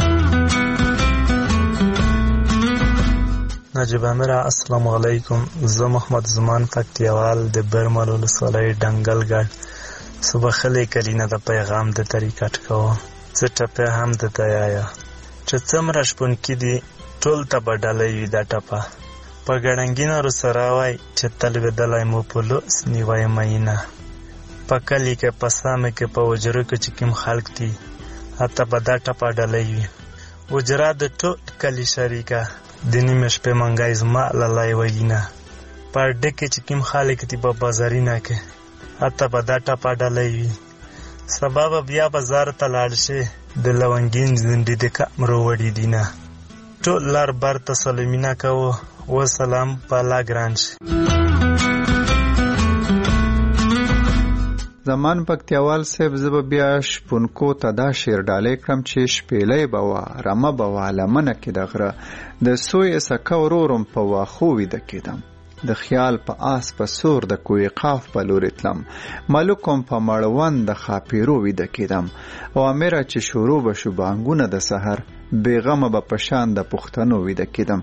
نجیب امیره السلام علیکم. زه محمد زمان پکتیاوال د برمل ولسوالۍ ډنګل ګډ صبحخلې کلینه د پیغام د طریقت کوم. زه ټپه هم د تیایا چې څومره شپونکي دي ټول ته به ډالۍ وي دا ټپه په ګړنګینو رسره وای چې تل ودلای مو په لوس نیوای مینه په کلی کې په سامه کې په وجرو کې چې کوم خلک دي اته به دا ټپه ډالۍ وي. وجرا د ټول کلی شریکه د نیمه شپې منګای زما لای وینه په ډکه چې کوم خلک دي په بازارینه کې اته به دا ټپه ډالۍ وي. سبب بیا بازار ته لاړ شي د لونګین زندې د کمرو وړي دینه ټول لار بر ته سلامینه کوو و سلام په لا ګران شي. زمان پکتیاوال صاحب زه به بیا شپونکو ته دا شعر ډالۍ کړم چې شپېلی به وه رمه به وه لمنه کې د غره د سوی سکه ورورم په واښو ویده کېدم د خیال په آس په سور د کوی قاف په لورې تلم ملوکم په مړوند د خاپیرو ویده کېدم او امیره چې شروع به شو بانګونه د سحر بېغمه به په شان د پښتنو ویده کېدم.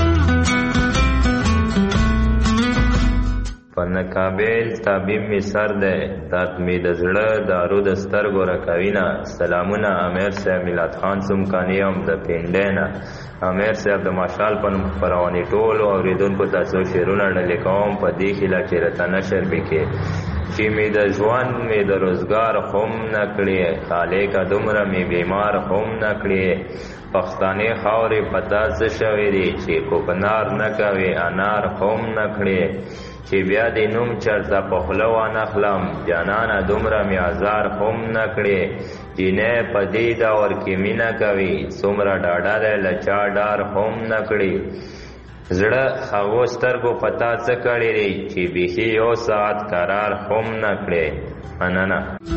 فنکابل طبیب می سر ده درد می د زړه دارو د سترګو رکوینه. سلامونه امیر صاحب میلاد خان سمکانیم د پیندینا. امیر صاحب د ماشال په نوم خپرونې ټولو اوریدونکو ته څو شعرونه ډالۍ کوم په دې هیله چې راته نشر وکړي چې می د ژوند می د روزګار هم نه کړې خالقه دومره می بیمار هم نه کړې پښتانه خاورې پتا څه شوی دی چې کوکنار نه کوي انار هم نه کړې چې بیا د نوم چرته په خوله وانخلم جانانه دومره مې ازار هم نه کړې جینۍ په دې دور کې مینه کوي څومره ډاډه دی له چا ډار هم نه کړې زړه هغو سترګو پتا څه کړی دی چې بیخي یو ساعت قرار هم نه کړې. مننه.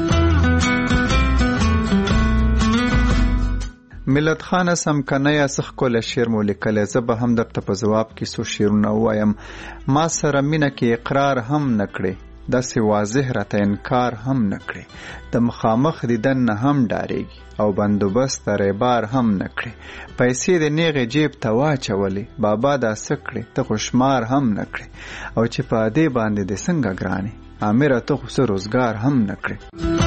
ملت خان سمکنه څخ کوله شعر مو لیکلی زه به هم درته په ځواب کې څو شعرونه ووایم. ما سره مینه کې اقرار هم نه کړې داسې واضح راته انکار هم نه کړې د مخامخ دیدن نه هم ډارېږي او بندوبست د ریبار هم نه کړې پیسې د نیغې جیب ته واچولې بابا دا څه کړې ته خو شمار هم نه کړې او چې په ادې باندې دې څنګه ګرانې امیره ته خو څه روزګار هم نه کړې.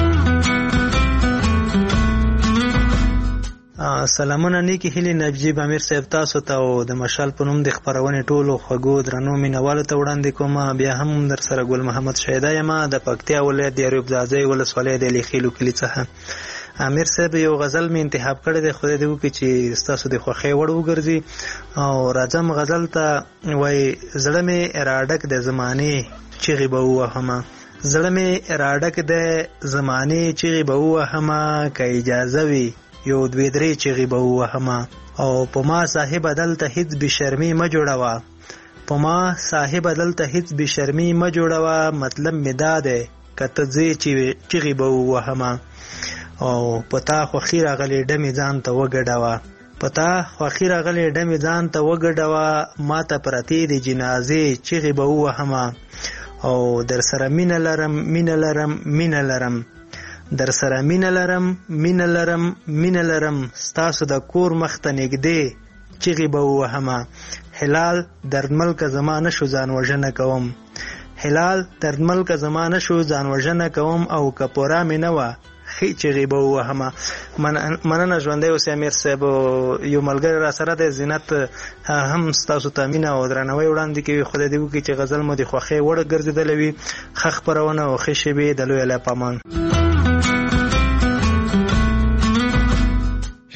سلامونه نیکی هیلې نجیب امیر صاحب تاسو ته او د مشال په نوم د خپرونې ټولو خوږو درنو مینوالو ته وړاندې کوم. بیا هم در سره ګل محمد شهیدا یم د پکتیا ولایت د یعقوب زاده ولسوالۍ د لیخیلو کلی څخه. امیر صاحب یو غزل می انتخاب کړی دی خدای دې وکړي چې ستاسو د خوښۍ وړ وګرځي او راځم غزل ته. وایي زړه مې راډک د زمانې چیغې به ووهمه زړه مې راډک د زمانې چیغې به ووهمه که اجازه وي یو دوی درې چیغې به ووهمه او په ما صاحب دلته هیڅ بشرمي مه جوړوه په ما صاحب دلته هیڅ بشرمي مه جوړوه مطلب مې دا دی که ته ځې چیغې به ووهمه او په تا خوښي راغلې ډمې ځان ته وګډوه په تا خوښي راغلې ډمې ځان ته وګډوه ما ته پرتې د جنازې چیغې به ووهمه او در سره مینه لرم مینه لرم مینه لرم در سره مینه لرم مینه لرم مینه لرم ستاسو د کور مخ ته نږدې چیغې به ووهمه هلال دردمل که زما نشو ځان وژنه کوم هلال دردمل که زما نشو ځان وژنه کوم او که پوره مې نه وه ښې چیغې به ووهمه. مننه ژوندی اوسې امیر صاحب. یو ملګری را سره دی زینت هم ستاسو ته مینه او درناوی وړاندې کوي. خدای دې وکړي چې غزل مو د خوښۍ وړ ګرځېدلی وي. ښه خپرونه او ښې شیبې د لوی الله په امان.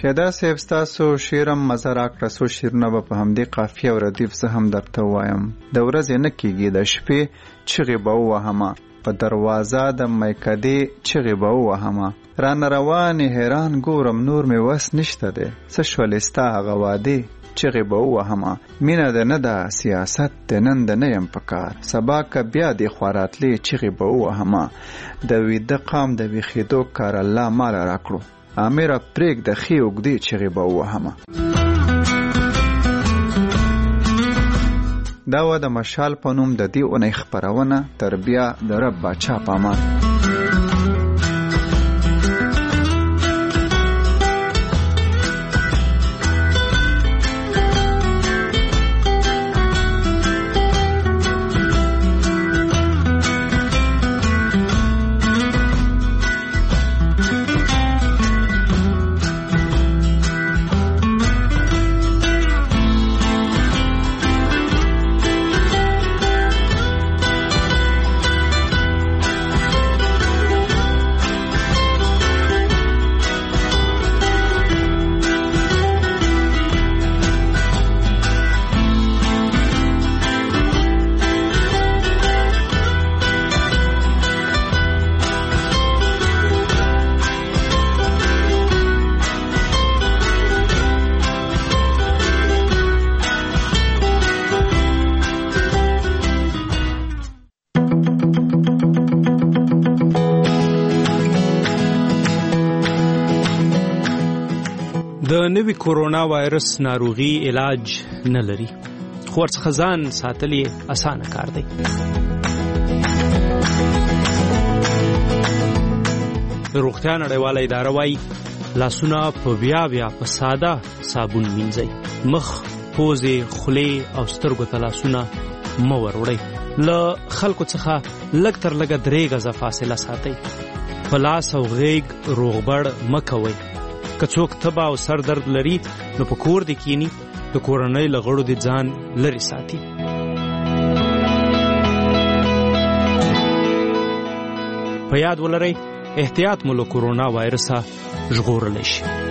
شهدا صاحب ستاسو شیرم مزه راکړه، څو شیرونه به په همدې قافیه او ردیف زه هم درته ووایم. د ورځې نه کېږي د شپې چغې به ووهمه، په دروازه د میکدې چغې به ووهمه. رانه روانې حیران ګورم نور مې وس نشته دی، څه شولې ستا هغه وعدې چغې به ووهمه. مینه د نه ده سیاست د نن د نه یم په کار، سبا که بیا دې خوا راتلې چغې به ووهمه. د ویده قام د ویښېدو کار الله ماله راکړو، امره پرېږده ښې اوږدې چغې به ووهمه. دا وه د مشال په نوم د دې اونۍ خپرونه. تر بیا د رب باچا په امان. د نوي کورونا وایرس ناروغي علاج نه لري، خو ورڅخه ځان ساتل یې اسانه کار دی. د روغتیا نړیواله اداره وایي لاسونه په بیا په ساده صابون مینځئ. مخ، پوزې، خولې او سترګو ته لاسونه مه وروړئ. له خلکو څخه لږ تر لږه 3 غزه فاصله ساتئ. په لاس او غیږ روغبړ مه کوئ. که څوک تبه او سر درد لري نو په کور دې کینی، د کورنۍ له غړو دې ځان لرې ساتي. په یاد ولرئ احتیاط مو له کورونا وایرسه ژغورلی شي.